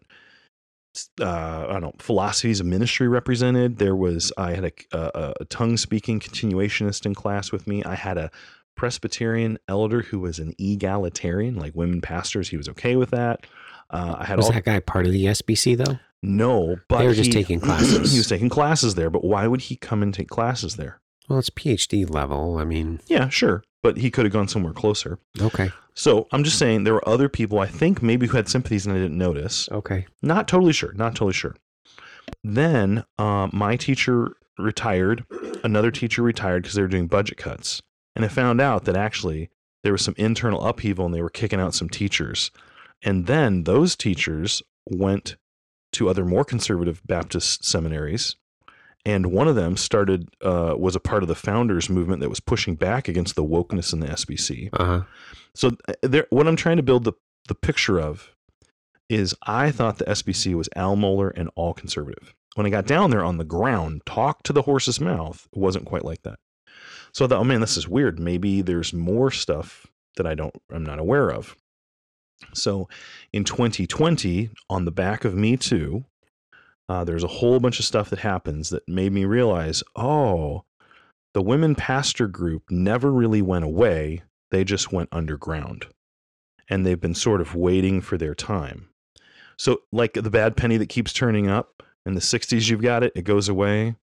uh, I don't know philosophies of ministry represented. There was I had a, a, a tongue speaking continuationist in class with me. I had a Presbyterian elder who was an egalitarian, like women pastors. He was okay with that. Uh, I had was all, that guy part of the S B C though? No, but they were just he, taking classes. He was taking classes there, but why would he come and take classes there? Well, it's P H D level. I mean, yeah, sure, but he could have gone somewhere closer. Okay. So I'm just saying there were other people I think maybe who had sympathies and I didn't notice. Okay. Not totally sure. Not totally sure. Then uh, my teacher retired. Another teacher retired because they were doing budget cuts. And I found out that actually there was some internal upheaval and they were kicking out some teachers. And then those teachers went to other more conservative Baptist seminaries. And one of them started, uh, was a part of the founders movement that was pushing back against the wokeness in the S B C. Uh-huh. So there, what I'm trying to build the, the picture of is I thought the S B C was Al Mohler and all conservative. When I got down there on the ground, talk to the horse's mouth, it wasn't quite like that. So I thought, oh man, this is weird. Maybe there's more stuff that I don't, I'm not aware of. So in twenty twenty, on the back of Me Too, uh, there's a whole bunch of stuff that happens that made me realize, oh, the women pastor group never really went away. They just went underground. And they've been sort of waiting for their time. So like the bad penny that keeps turning up, in the sixties you've got it, it goes away.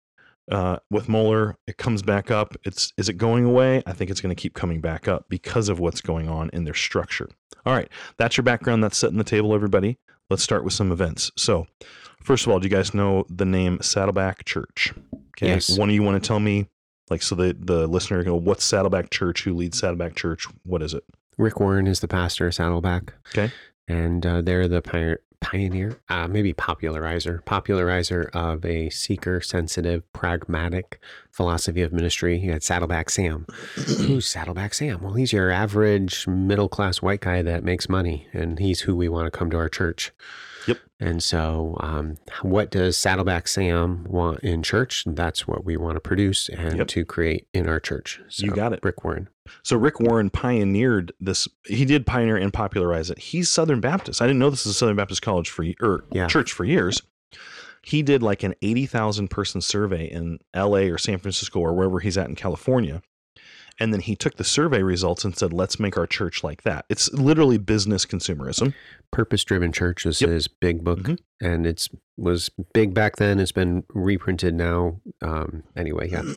Uh, with Mueller, it comes back up. It's is it going away? I think it's going to keep coming back up because of what's going on in their structure. All right, that's your background. That's setting the table, everybody. Let's start with some events. So, first of all, do you guys know the name Saddleback Church? Okay, Yes. One of you want to tell me, like, so the the listener can go, what's Saddleback Church? Who leads Saddleback Church? What is it? Rick Warren is the pastor of Saddleback. Okay. And uh, they're the pioneer, pioneer uh, maybe popularizer, popularizer of a seeker-sensitive, pragmatic philosophy of ministry. You had Saddleback Sam. Who's Saddleback Sam? Well, he's your average middle-class white guy that makes money, and he's who we want to come to our church. Yep. And so um, what does Saddleback Sam want in church? That's what we want to produce and Yep. to create in our church. So, You got it. Rick Warren. So Rick Warren pioneered this. He did pioneer and popularize it. He's Southern Baptist. I didn't know this is a Southern Baptist college for or Yeah. church for years. He did like an eighty thousand person survey in L A or San Francisco or wherever he's at in California. And then he took the survey results and said, let's make our church like that. It's literally business consumerism. Purpose-Driven Church is Yep. his big book, Mhm. and it's was big back then. It's been reprinted now. Um, anyway, yeah.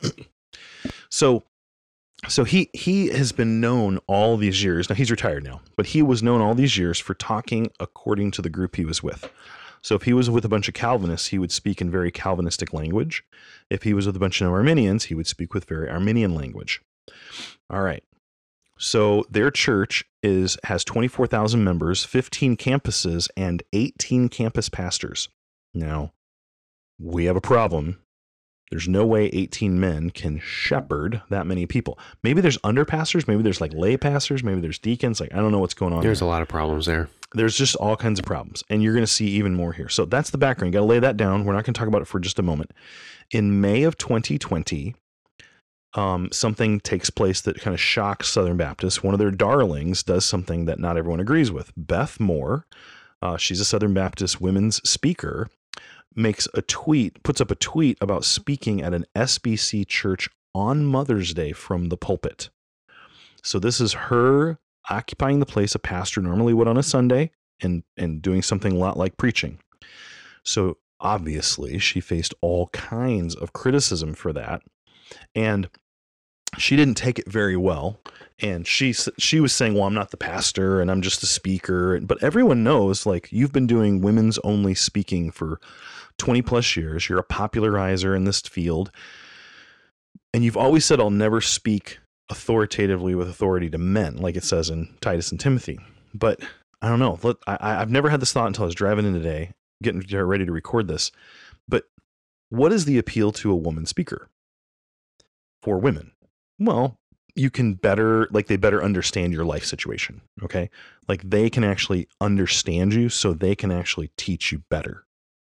So so he he has been known all these years. Now he's retired now, but he was known all these years for talking according to the group he was with. So if he was with a bunch of Calvinists, he would speak in very Calvinistic language. If he was with a bunch of Arminians, he would speak with very Arminian language. All right. So their church is has twenty-four thousand members, fifteen campuses, and eighteen campus pastors. Now, we have a problem. There's no way eighteen men can shepherd that many people. Maybe there's under pastors, maybe there's like lay pastors, maybe there's deacons. Like, I don't know what's going on. There's there. a lot of problems there. There's just all kinds of problems, and you're going to see even more here. So that's the background. You got to lay that down. We're not going to talk about it for just a moment. In May of twenty twenty, um, something takes place that kind of shocks Southern Baptists. One of their darlings does something that not everyone agrees with. Beth Moore, uh, she's a Southern Baptist women's speaker, makes a tweet, puts up a tweet about speaking at an S B C church on Mother's Day from the pulpit. So this is her occupying the place a pastor normally would on a Sunday and, and doing something a lot like preaching. So obviously she faced all kinds of criticism for that. And she didn't take it very well. And she she was saying, well, I'm not the pastor and I'm just a speaker. But everyone knows, like, you've been doing women's only speaking for twenty plus years. You're a popularizer in this field. And you've always said, I'll never speak authoritatively with authority to men, like it says in Titus and Timothy. But I don't know. Let, I, I've never had this thought until I was driving in today, getting ready to record this. But what is the appeal to a woman speaker for women? Well, you can better, like they better understand your life situation. Okay. Like they can actually understand you so they can actually teach you better.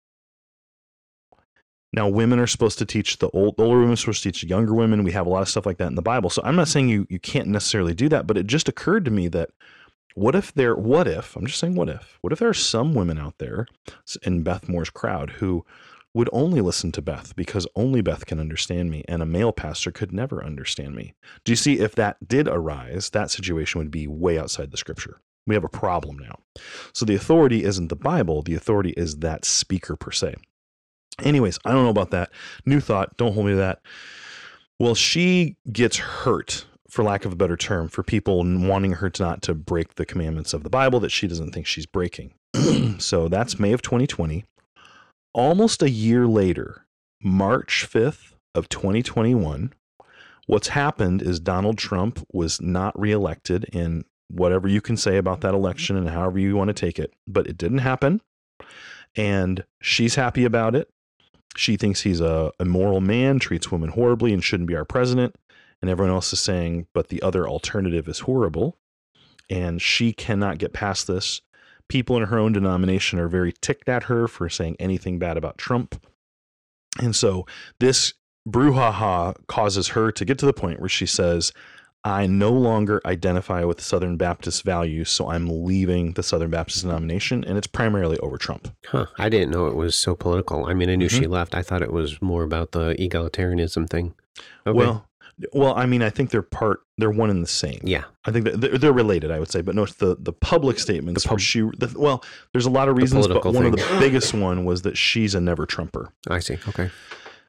Now, women are supposed to teach the old, older women are supposed to teach younger women. We have a lot of stuff like that in the Bible. So I'm not saying you, you can't necessarily do that, but it just occurred to me that what if there, what if, I'm just saying what if, what if there are some women out there in Beth Moore's crowd who would only listen to Beth because only Beth can understand me and a male pastor could never understand me. Do you see, if that did arise, that situation would be way outside the scripture. We have a problem now. So the authority isn't the Bible. The authority is that speaker per se. Anyways, I don't know about that. New thought. Don't hold me to that. Well, she gets hurt, for lack of a better term, for people wanting her to not to break the commandments of the Bible that she doesn't think she's breaking. So that's May of twenty twenty. Almost a year later, March fifth of twenty twenty-one, what's happened is Donald Trump was not reelected in whatever you can say about that election and however you want to take it, but it didn't happen. And she's happy about it. She thinks he's a immoral man, treats women horribly and shouldn't be our president. And everyone else is saying, but the other alternative is horrible. And she cannot get past this. People in her own denomination are very ticked at her for saying anything bad about Trump. And so this brouhaha causes her to get to the point where she says, I no longer identify with Southern Baptist values, so I'm leaving the Southern Baptist denomination, and it's primarily over Trump. Huh. I didn't know it was so political. I mean, I knew Mhm. she left. I thought it was more about the egalitarianism thing. Okay. Well, well, I mean, I think they're part, they're one and the same. yeah. I think that they're, they're related, I would say, but no, the, the public statements, The pub- where she, the, well, there's a lot of reasons, but political one of thing. the biggest one was that she's a never Trumper. I see. Okay.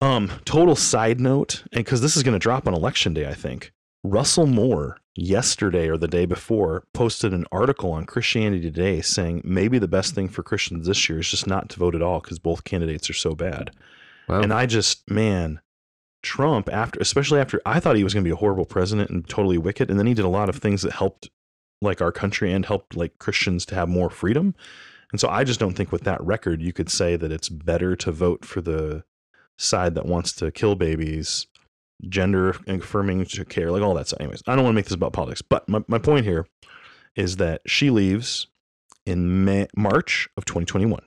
Um, total side note, and because this is going to drop on election day, I think Russell Moore yesterday or the day before posted an article on Christianity Today saying maybe the best thing for Christians this year is just not to vote at all because both candidates are so bad. Wow. And I just, man, Trump, after, especially after, I thought he was going to be a horrible president and totally wicked. And then he did a lot of things that helped like our country and helped like Christians to have more freedom. And so I just don't think with that record, you could say that it's better to vote for the side that wants to kill babies, gender affirming care, like all that stuff. Anyways, I don't want to make this about politics, but my, my point here is that she leaves in May, March of twenty twenty-one.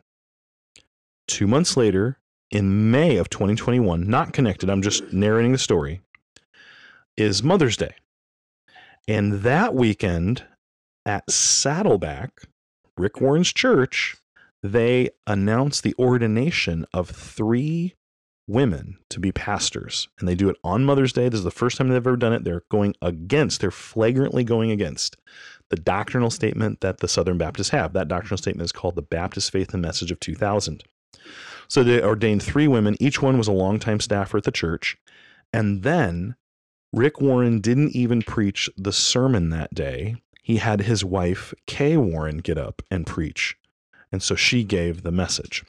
Two months later, in May of twenty twenty-one, not connected, I'm just narrating the story, is Mother's Day. And that weekend at Saddleback, Rick Warren's church, they announced the ordination of three women to be pastors. And they do it on Mother's Day. This is the first time they've ever done it. They're going against, they're flagrantly going against the doctrinal statement that the Southern Baptists have. That doctrinal statement is called the Baptist Faith and Message of two thousand. So they ordained three women. Each one was a longtime staffer at the church. And then Rick Warren didn't even preach the sermon that day. He had his wife, Kay Warren, get up and preach. And so she gave the message.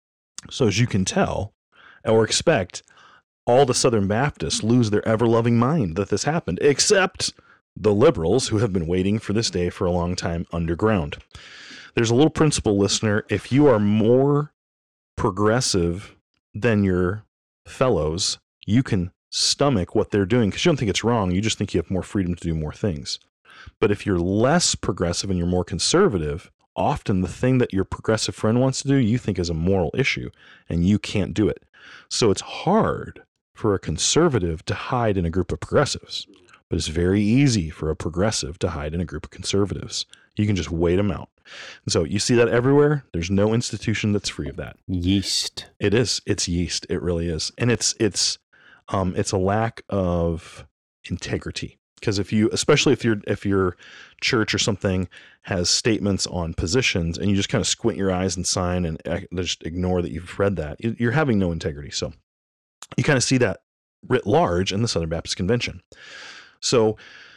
So as you can tell, or expect, all the Southern Baptists lose their ever-loving mind that this happened, except the liberals who have been waiting for this day for a long time underground. There's a little principle, listener. If you are more progressive than your fellows, you can stomach what they're doing because you don't think it's wrong. You just think you have more freedom to do more things. But if you're less progressive and you're more conservative, often the thing that your progressive friend wants to do, you think is a moral issue and you can't do it. So it's hard for a conservative to hide in a group of progressives, but it's very easy for a progressive to hide in a group of conservatives. You can just wait them out. And so you see that everywhere. There's no institution that's free of that. Yeast. It is. It's yeast. It really is. And it's, it's, um, it's a lack of integrity. Because if you, especially if your if your church or something has statements on positions and you just kind of squint your eyes and sign and just ignore that you've read that, you're having no integrity. So you kind of see that writ large in the Southern Baptist Convention. So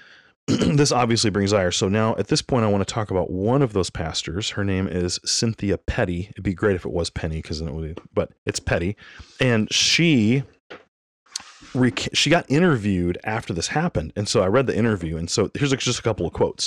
this obviously brings ire. So now at this point, I want to talk about one of those pastors. Her name is Cynthia Petty. It'd be great if it was Penny, because then it would be, but it's Petty, and she. She got interviewed after this happened. And so I read the interview. And so here's just a couple of quotes.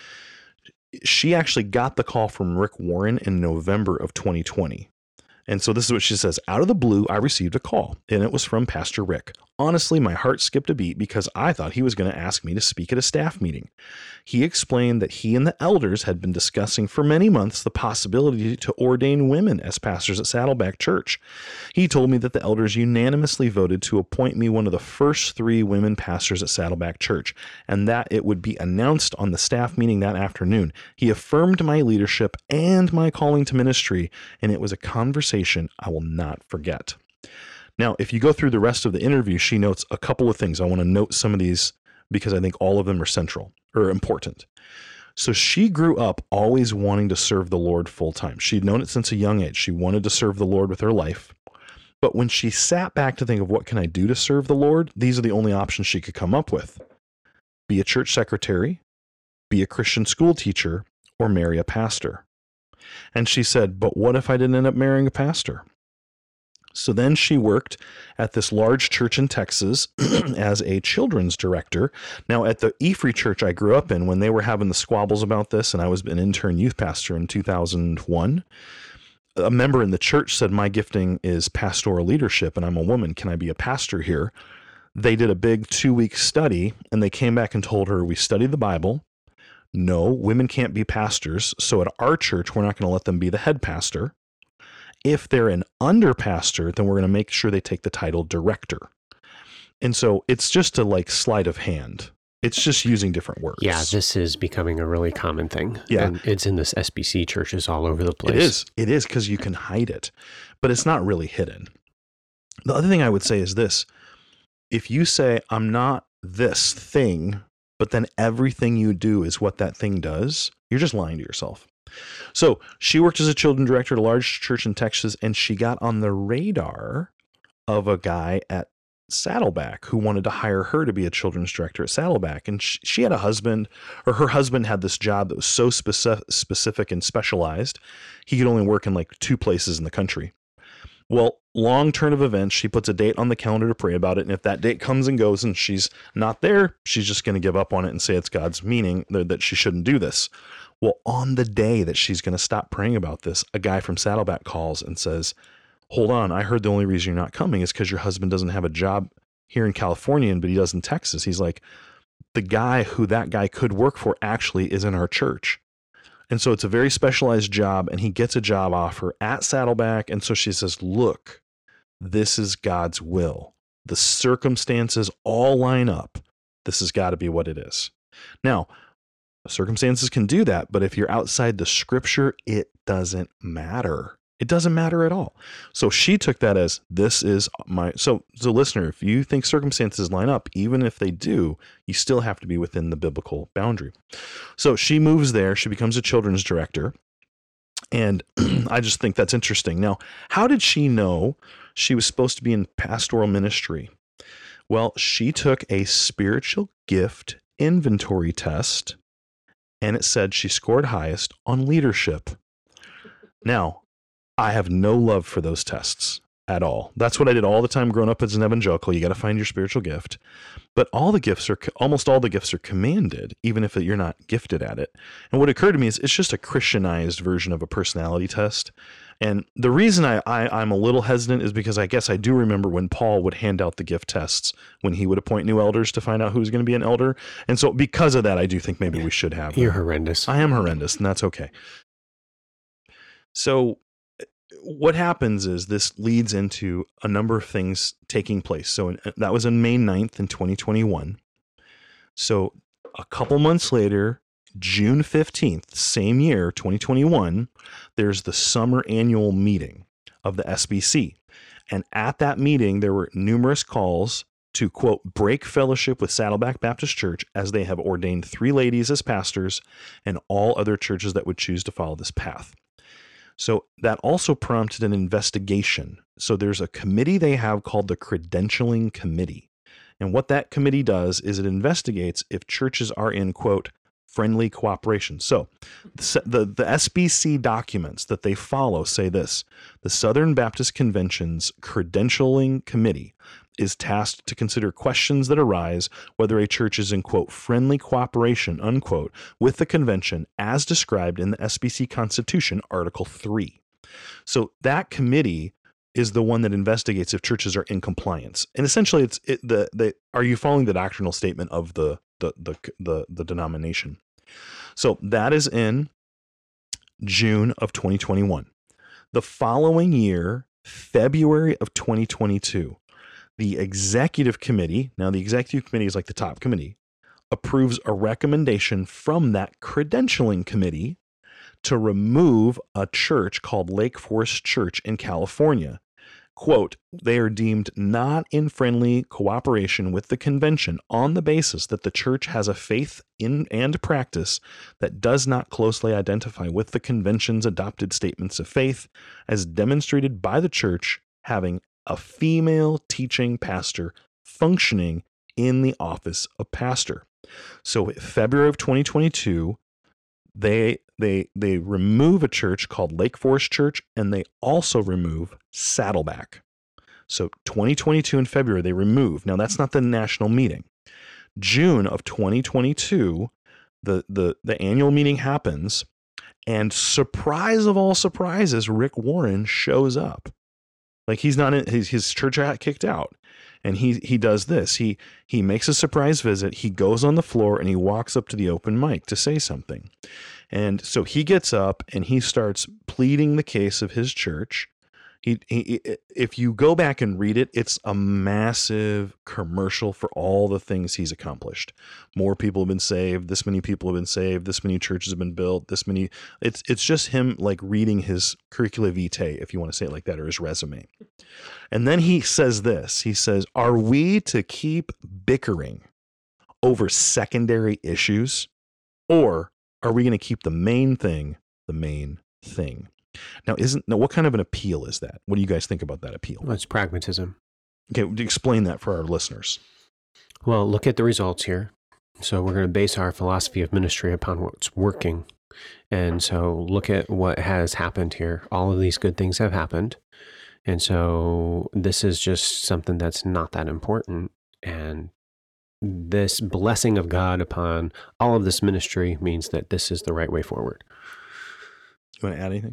She actually got the call from Rick Warren in November of twenty twenty. And so this is what she says. Out of the blue, I received a call, and it was from Pastor Rick. Honestly, my heart skipped a beat because I thought he was going to ask me to speak at a staff meeting. He explained that he and the elders had been discussing for many months the possibility to ordain women as pastors at Saddleback Church. He told me that the elders unanimously voted to appoint me one of the first three women pastors at Saddleback Church, and that it would be announced on the staff meeting that afternoon. He affirmed my leadership and my calling to ministry, and it was a conversation I will not forget. Now, if you go through the rest of the interview, she notes a couple of things. I want to note some of these because I think all of them are central or important. So she grew up always wanting to serve the Lord full time. She'd known it since a young age. She wanted to serve the Lord with her life. But when she sat back to think of what can I do to serve the Lord, these are the only options she could come up with. Be a church secretary, be a Christian school teacher, or marry a pastor. And she said, but what if I didn't end up marrying a pastor? So then she worked at this large church in Texas as a children's director. Now, at the E-Free church I grew up in, when they were having the squabbles about this, and I was an intern youth pastor in two thousand one, a member in the church said, my gifting is pastoral leadership, and I'm a woman. Can I be a pastor here? They did a big two-week study, and they came back and told her, we studied the Bible. No, women can't be pastors. So at our church, we're not going to let them be the head pastor. If they're an under pastor, then we're going to make sure they take the title director. And so it's just a like sleight of hand. It's just using different words. Yeah, this is becoming a really common thing. Yeah. And it's in this S B C churches all over the place. It is. It is because you can hide it, but it's not really hidden. The other thing I would say is this. If you say, I'm not this thing, but then everything you do is what that thing does, you're just lying to yourself. So she worked as a children's director at a large church in Texas, and she got on the radar of a guy at Saddleback who wanted to hire her to be a children's director at Saddleback. And she, she had a husband, or her husband had this job that was so specific, specific and specialized, he could only work in like two places in the country. Well, long turn of events, she puts a date on the calendar to pray about it. And if that date comes and goes and she's not there, she's just going to give up on it and say it's God's meaning that she shouldn't do this. Well, on the day that she's going to stop praying about this, a guy from Saddleback calls and says, hold on, I heard the only reason you're not coming is because your husband doesn't have a job here in California, but he does in Texas. He's like, the guy who that guy could work for actually is in our church. And so it's a very specialized job, and he gets a job offer at Saddleback. And so she says, look, this is God's will. The circumstances all line up. This has got to be what it is. Now, circumstances can do that, but if you're outside the scripture, it doesn't matter. It doesn't matter at all. So she took that as this is my, so, so listener, if you think circumstances line up, even if they do, you still have to be within the biblical boundary. So she moves there. She becomes a children's director. And I just think that's interesting. Now, how did she know she was supposed to be in pastoral ministry? Well, she took a spiritual gift inventory test, and it said she scored highest on leadership. Now, I have no love for those tests at all. That's what I did all the time growing up as an evangelical. You got to find your spiritual gift. But all the gifts are, almost all the gifts are commanded, even if you're not gifted at it. And what occurred to me is it's just a Christianized version of a personality test. And the reason I, I, I'm a little hesitant is because I guess I do remember when Paul would hand out the gift tests when he would appoint new elders to find out who's going to be an elder. And so because of that, I do think maybe we should have them. You're horrendous. I am horrendous, and that's okay. So what happens is this leads into a number of things taking place. So in, that was on May ninth in twenty twenty-one. So a couple months later, June fifteenth, same year, twenty twenty-one, there's the summer annual meeting of the S B C. And at that meeting, there were numerous calls to, quote, break fellowship with Saddleback Baptist Church as they have ordained three ladies as pastors and all other churches that would choose to follow this path. So that also prompted an investigation. So there's a committee they have called the Credentialing Committee. And what that committee does is it investigates if churches are in, quote, friendly cooperation. So the, the, the S B C documents that they follow say this: the Southern Baptist Convention's Credentialing Committee is tasked to consider questions that arise whether a church is in, quote, friendly cooperation, unquote, with the convention as described in the S B C Constitution, Article three. So that committee is the one that investigates if churches are in compliance. And essentially, it's it, the the are you following the doctrinal statement of the the the the, the denomination? So that is in June of twenty twenty-one. The following year, February of twenty twenty-two, the executive committee, now the executive committee is like the top committee, approves a recommendation from that credentialing committee to remove a church called Lake Forest Church in California. Quote, they are deemed not in friendly cooperation with the convention on the basis that the church has a faith in and practice that does not closely identify with the convention's adopted statements of faith, as demonstrated by the church having a female teaching pastor functioning in the office of pastor. So February of twenty twenty-two, they they they remove a church called Lake Forest Church, and they also remove Saddleback. So twenty twenty-two in February, they remove. Now that's not the national meeting. June of twenty twenty-two, the the the annual meeting happens, and surprise of all surprises, Rick Warren shows up. Like he's not in his, his church got kicked out. And he he does this. He he makes a surprise visit. He goes on the floor and he walks up to the open mic to say something. And so he gets up and he starts pleading the case of his church. He, he if you go back and read it, it's a massive commercial for all the things he's accomplished. More people have been saved. This many people have been saved. This many churches have been built. This many. It's it's just him like reading his curricula vitae, if you want to say it like that, or his resume. And then he says this. He says, "Are we to keep bickering over secondary issues, or are we going to keep the main thing the main thing?" Now, isn't now what kind of an appeal is that? What do you guys think about that appeal? Well, it's pragmatism. Okay, explain that for our listeners. Well, look at the results here. So we're going to base our philosophy of ministry upon what's working. And so look at what has happened here. All of these good things have happened. And so this is just something that's not that important. And this blessing of God upon all of this ministry means that this is the right way forward. You want to add anything?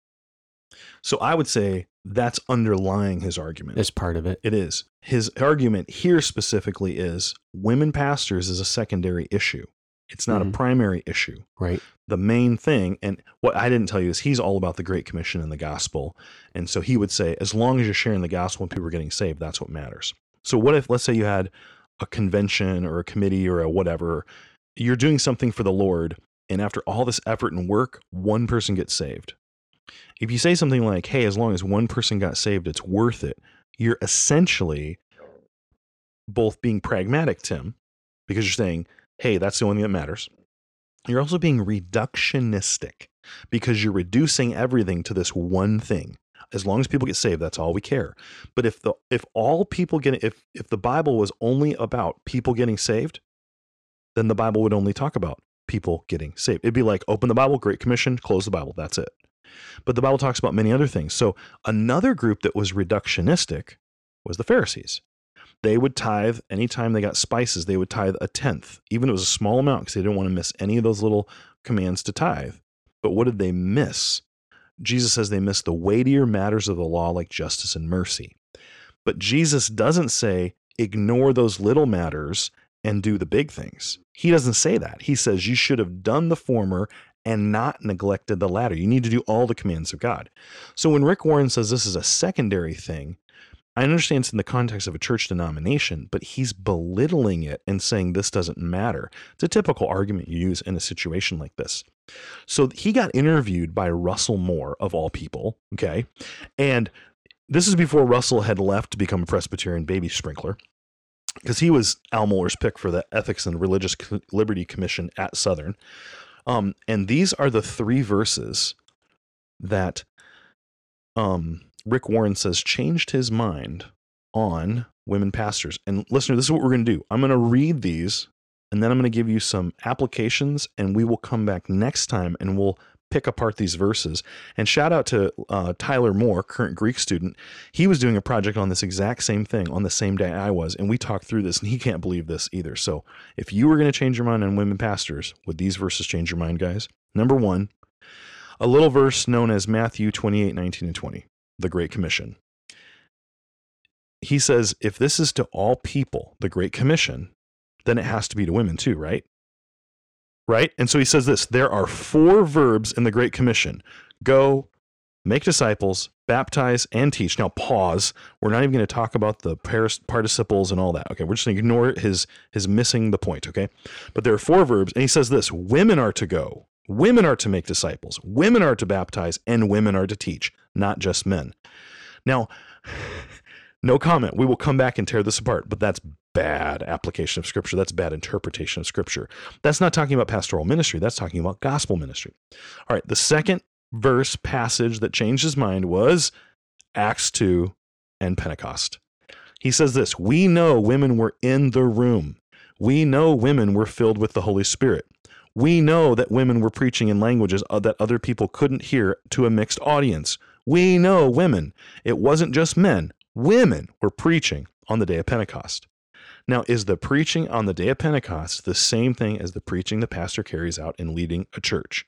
So I would say that's underlying his argument. It's part of it. It is. His argument here specifically is women pastors is a secondary issue. It's not Mhm. a primary issue. Right. The main thing, and what I didn't tell you is he's all about the Great Commission and the gospel. And so he would say, as long as you're sharing the gospel and people are getting saved, that's what matters. So what if, let's say you had a convention or a committee or a whatever, you're doing something for the Lord, and after all this effort and work, one person gets saved. If you say something like, hey, as long as one person got saved, it's worth it, you're essentially both being pragmatic, Tim, because you're saying, hey, that's the only thing that matters. You're also being reductionistic because you're reducing everything to this one thing. As long as people get saved, that's all we care. But if the if all people get if if the Bible was only about people getting saved, then the Bible would only talk about people getting saved. It'd be like open the Bible, Great Commission, close the Bible, that's it. But the Bible talks about many other things. So another group that was reductionistic was the Pharisees. They would tithe anytime they got spices, they would tithe a tenth, even if it was a small amount because they didn't want to miss any of those little commands to tithe. But what did they miss? Jesus says they missed the weightier matters of the law like justice and mercy. But Jesus doesn't say ignore those little matters and do the big things. He doesn't say that. He says you should have done the former and not neglected the latter. You need to do all the commands of God. So when Rick Warren says this is a secondary thing, I understand it's in the context of a church denomination, but he's belittling it and saying this doesn't matter. It's a typical argument you use in a situation like this. So he got interviewed by Russell Moore, of all people, okay? And this is before Russell had left to become a Presbyterian baby sprinkler, because he was Al Mohler's pick for the Ethics and Religious Liberty Commission at Southern. Um, and these are the three verses that um, Rick Warren says changed his mind on women pastors. And listener, this is what we're going to do. I'm going to read these, and then I'm going to give you some applications, and we will come back next time, and we'll pick apart these verses. And shout out to uh, Tyler Moore, current Greek student. He was doing a project on this exact same thing on the same day I was, and we talked through this, and he can't believe this either. So if you were going to change your mind on women pastors, would these verses change your mind, guys? Number one, a little verse known as Matthew twenty-eight, nineteen, and twenty, the Great Commission. He says, if this is to all people, the Great Commission, then it has to be to women too, right? Right? And so he says this, there are four verbs in the Great Commission. Go, make disciples, baptize, and teach. Now pause. We're not even going to talk about the participles and all that. Okay, we're just going to ignore his, his missing the point, okay? But there are four verbs, and he says this, women are to go, women are to make disciples, women are to baptize, and women are to teach, not just men. Now, no comment. We will come back and tear this apart, but that's bad application of Scripture. That's bad interpretation of Scripture. That's not talking about pastoral ministry. That's talking about gospel ministry. All right, the second verse passage that changed his mind was Acts two and Pentecost. He says this, we know women were in the room. We know women were filled with the Holy Spirit. We know that women were preaching in languages that other people couldn't hear to a mixed audience. We know women. It wasn't just men. Women were preaching on the day of Pentecost. Now, is the preaching on the day of Pentecost the same thing as the preaching the pastor carries out in leading a church?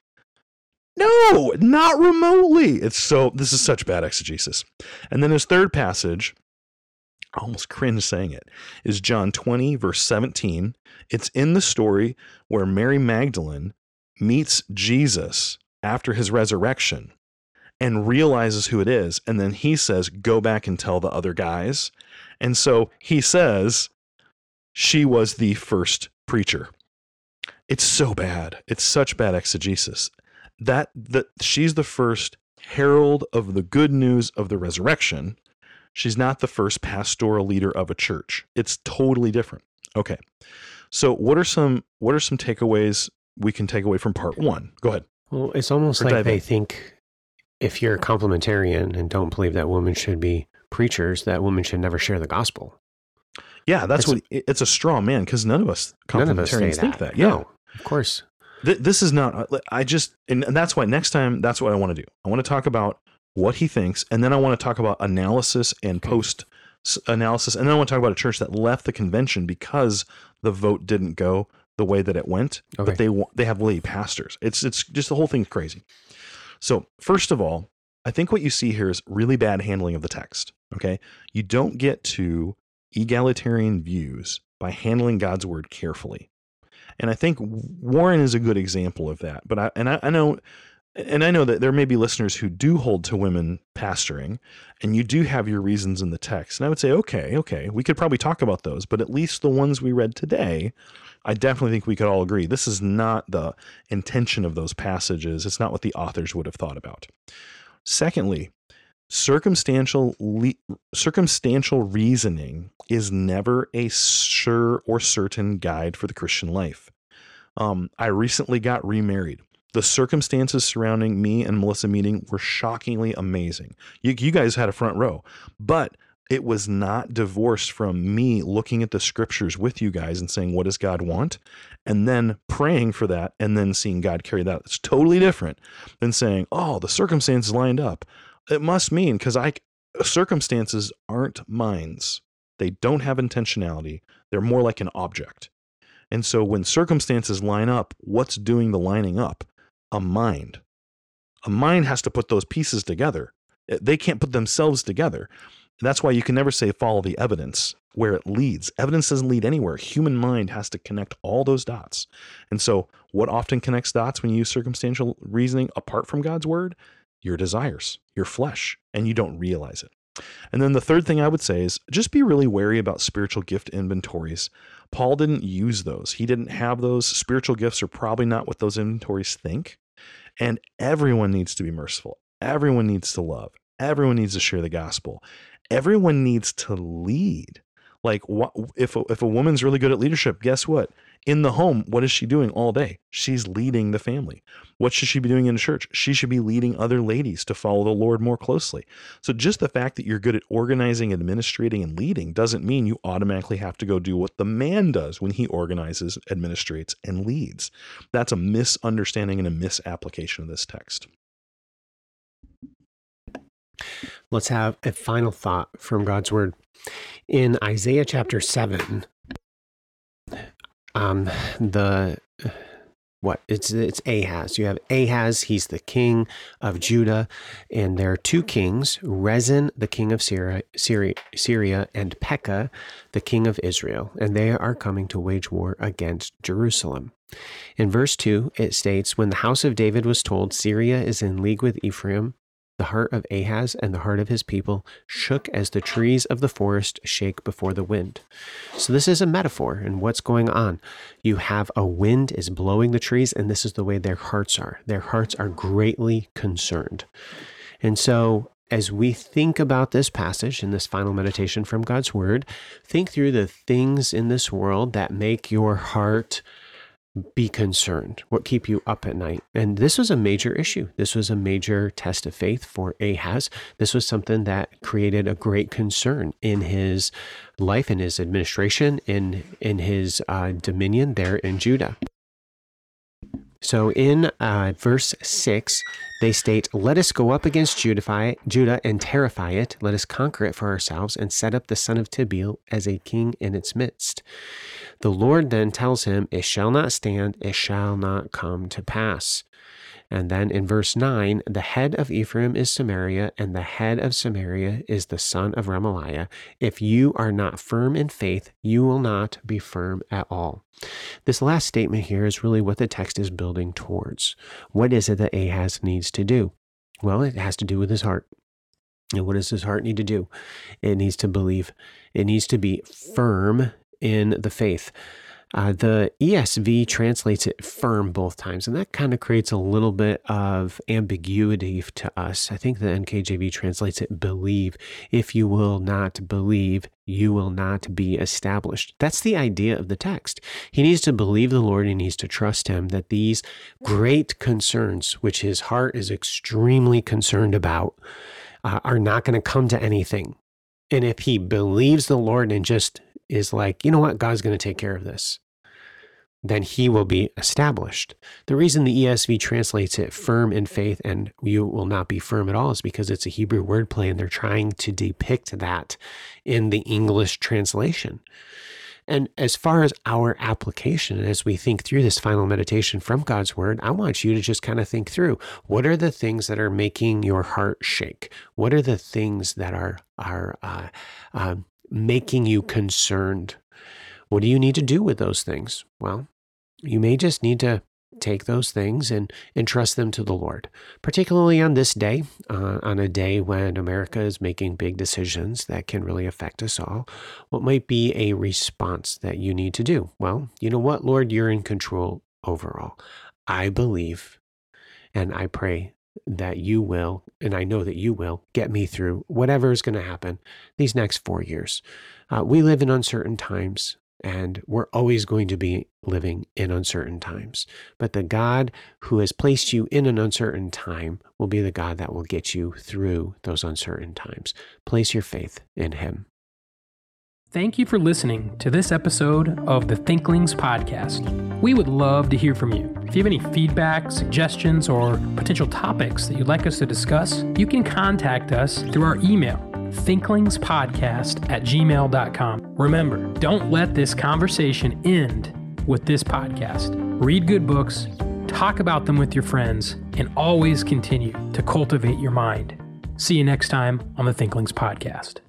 No, not remotely. It's so, this is such bad exegesis. And then his third passage, I almost cringe saying it, is John twenty, verse seventeen. It's in the story where Mary Magdalene meets Jesus after his resurrection and realizes who it is. And then he says, go back and tell the other guys. And so he says, she was the first preacher. It's so bad. It's such bad exegesis. That, that she's the first herald of the good news of the resurrection. She's not the first pastoral leader of a church. It's totally different. Okay. So what are some what are some takeaways we can take away from part one? Go ahead. Well, it's almost Or like dive they in. think if you're a complementarian and don't believe that women should be preachers that women should never share the gospel. Yeah, that's It's what it's a straw man because none of us None of us say complementarians that. think that. Yeah, No, of course. Th- this is not. I just and that's why next time that's what I want to do. I want to talk about what he thinks, and then I want to talk about analysis and post s- analysis, and then I want to talk about a church that left the convention because the vote didn't go the way that it went, Okay. but they wa- they have lay pastors. It's it's just the whole thing's crazy. So first of all, I think what you see here is really bad handling of the text. Okay, you don't get to egalitarian views by handling God's word carefully. And I think Warren is a good example of that. But I and I, I know and I know that there may be listeners who do hold to women pastoring, and you do have your reasons in the text. And I would say, okay, okay, we could probably talk about those, but at least the ones we read today, I definitely think we could all agree this is not the intention of those passages. It's not what the authors would have thought about. Secondly, circumstantial le- circumstantial reasoning is never a sure or certain guide for the Christian life. Um, I recently got remarried. The circumstances surrounding me and Melissa meeting were shockingly amazing. You, you guys had a front row, but it was not divorced from me looking at the scriptures with you guys and saying, what does God want? And then praying for that and then seeing God carry that. It's totally different than saying, oh, the circumstances lined up. It must mean, because I circumstances aren't minds. They don't have intentionality. They're more like an object. And so when circumstances line up, what's doing the lining up? A mind. A mind has to put those pieces together. They can't put themselves together. That's why you can never say follow the evidence where it leads. Evidence doesn't lead anywhere. Human mind has to connect all those dots. And so what often connects dots when you use circumstantial reasoning apart from God's word? Your desires, your flesh, and you don't realize it. And then the third thing I would say is just be really wary about spiritual gift inventories. Paul didn't use those. He didn't have those. Spiritual gifts are probably not what those inventories think. And everyone needs to be merciful. Everyone needs to love. Everyone needs to share the gospel. Everyone needs to lead. Like, what, if a, if a woman's really good at leadership, guess what? In the home, what is she doing all day? She's leading the family. What should she be doing in the church? She should be leading other ladies to follow the Lord more closely. So just the fact that you're good at organizing, administrating, and leading doesn't mean you automatically have to go do what the man does when he organizes, administrates, and leads. That's a misunderstanding and a misapplication of this text. Let's have a final thought from God's word. In Isaiah chapter seven, um, the what it's it's Ahaz. You have Ahaz. He's the king of Judah, and there are two kings: Rezin, the king of Syria, Syria, Syria, and Pekah, the king of Israel, and they are coming to wage war against Jerusalem. In verse two, it states, "When the house of David was told Syria is in league with Ephraim, the heart of Ahaz and the heart of his people shook as the trees of the forest shake before the wind." So this is a metaphor and what's going on. You have a wind is blowing the trees, and this is the way their hearts are. Their hearts are greatly concerned. And so as we think about this passage and this final meditation from God's word, think through the things in this world that make your heart be concerned, what keep you up at night. And this was a major issue. This was a major test of faith for Ahaz. This was something that created a great concern in his life, in his administration, in, in his uh, dominion there in Judah. So in uh, verse six, they state, "Let us go up against Judah, Judah and terrify it. Let us conquer it for ourselves and set up the son of Tibiel as a king in its midst." The Lord then tells him, "It shall not stand, it shall not come to pass." And then in verse nine, "The head of Ephraim is Samaria, and the head of Samaria is the son of Remaliah. If you are not firm in faith, you will not be firm at all." This last statement here is really what the text is building towards. What is it that Ahaz needs to do? Well, it has to do with his heart. And what does his heart need to do? It needs to believe. It needs to be firm in the faith. Uh, the E S V translates it firm both times, and that kind of creates a little bit of ambiguity to us. I think the N K J V translates it believe. If you will not believe, you will not be established. That's the idea of the text. He needs to believe the Lord. He needs to trust him that these great concerns, which his heart is extremely concerned about, uh, are not going to come to anything. And if he believes the Lord and just is like, you know what, God's going to take care of this, then he will be established. The reason the E S V translates it firm in faith and you will not be firm at all is because it's a Hebrew wordplay and they're trying to depict that in the English translation. And as far as our application, as we think through this final meditation from God's word, I want you to just kind of think through, what are the things that are making your heart shake? What are the things that are, are uh, uh, making you concerned? What do you need to do with those things? Well, you may just need to take those things and entrust them to the Lord, particularly on this day, uh, on a day when America is making big decisions that can really affect us all. What might be a response that you need to do? Well, you know what, Lord, you're in control overall. I believe and I pray that you will, and I know that you will, get me through whatever is going to happen these next four years. Uh, we live in uncertain times. And we're always going to be living in uncertain times. But the God who has placed you in an uncertain time will be the God that will get you through those uncertain times. Place your faith in him. Thank you for listening to this episode of the Thinklings Podcast. We would love to hear from you. If you have any feedback, suggestions, or potential topics that you'd like us to discuss, you can contact us through our email, thinklingspodcast at gmail dot com. Remember, don't let this conversation end with this podcast. Read good books, talk about them with your friends, and always continue to cultivate your mind. See you next time on the Thinklings Podcast.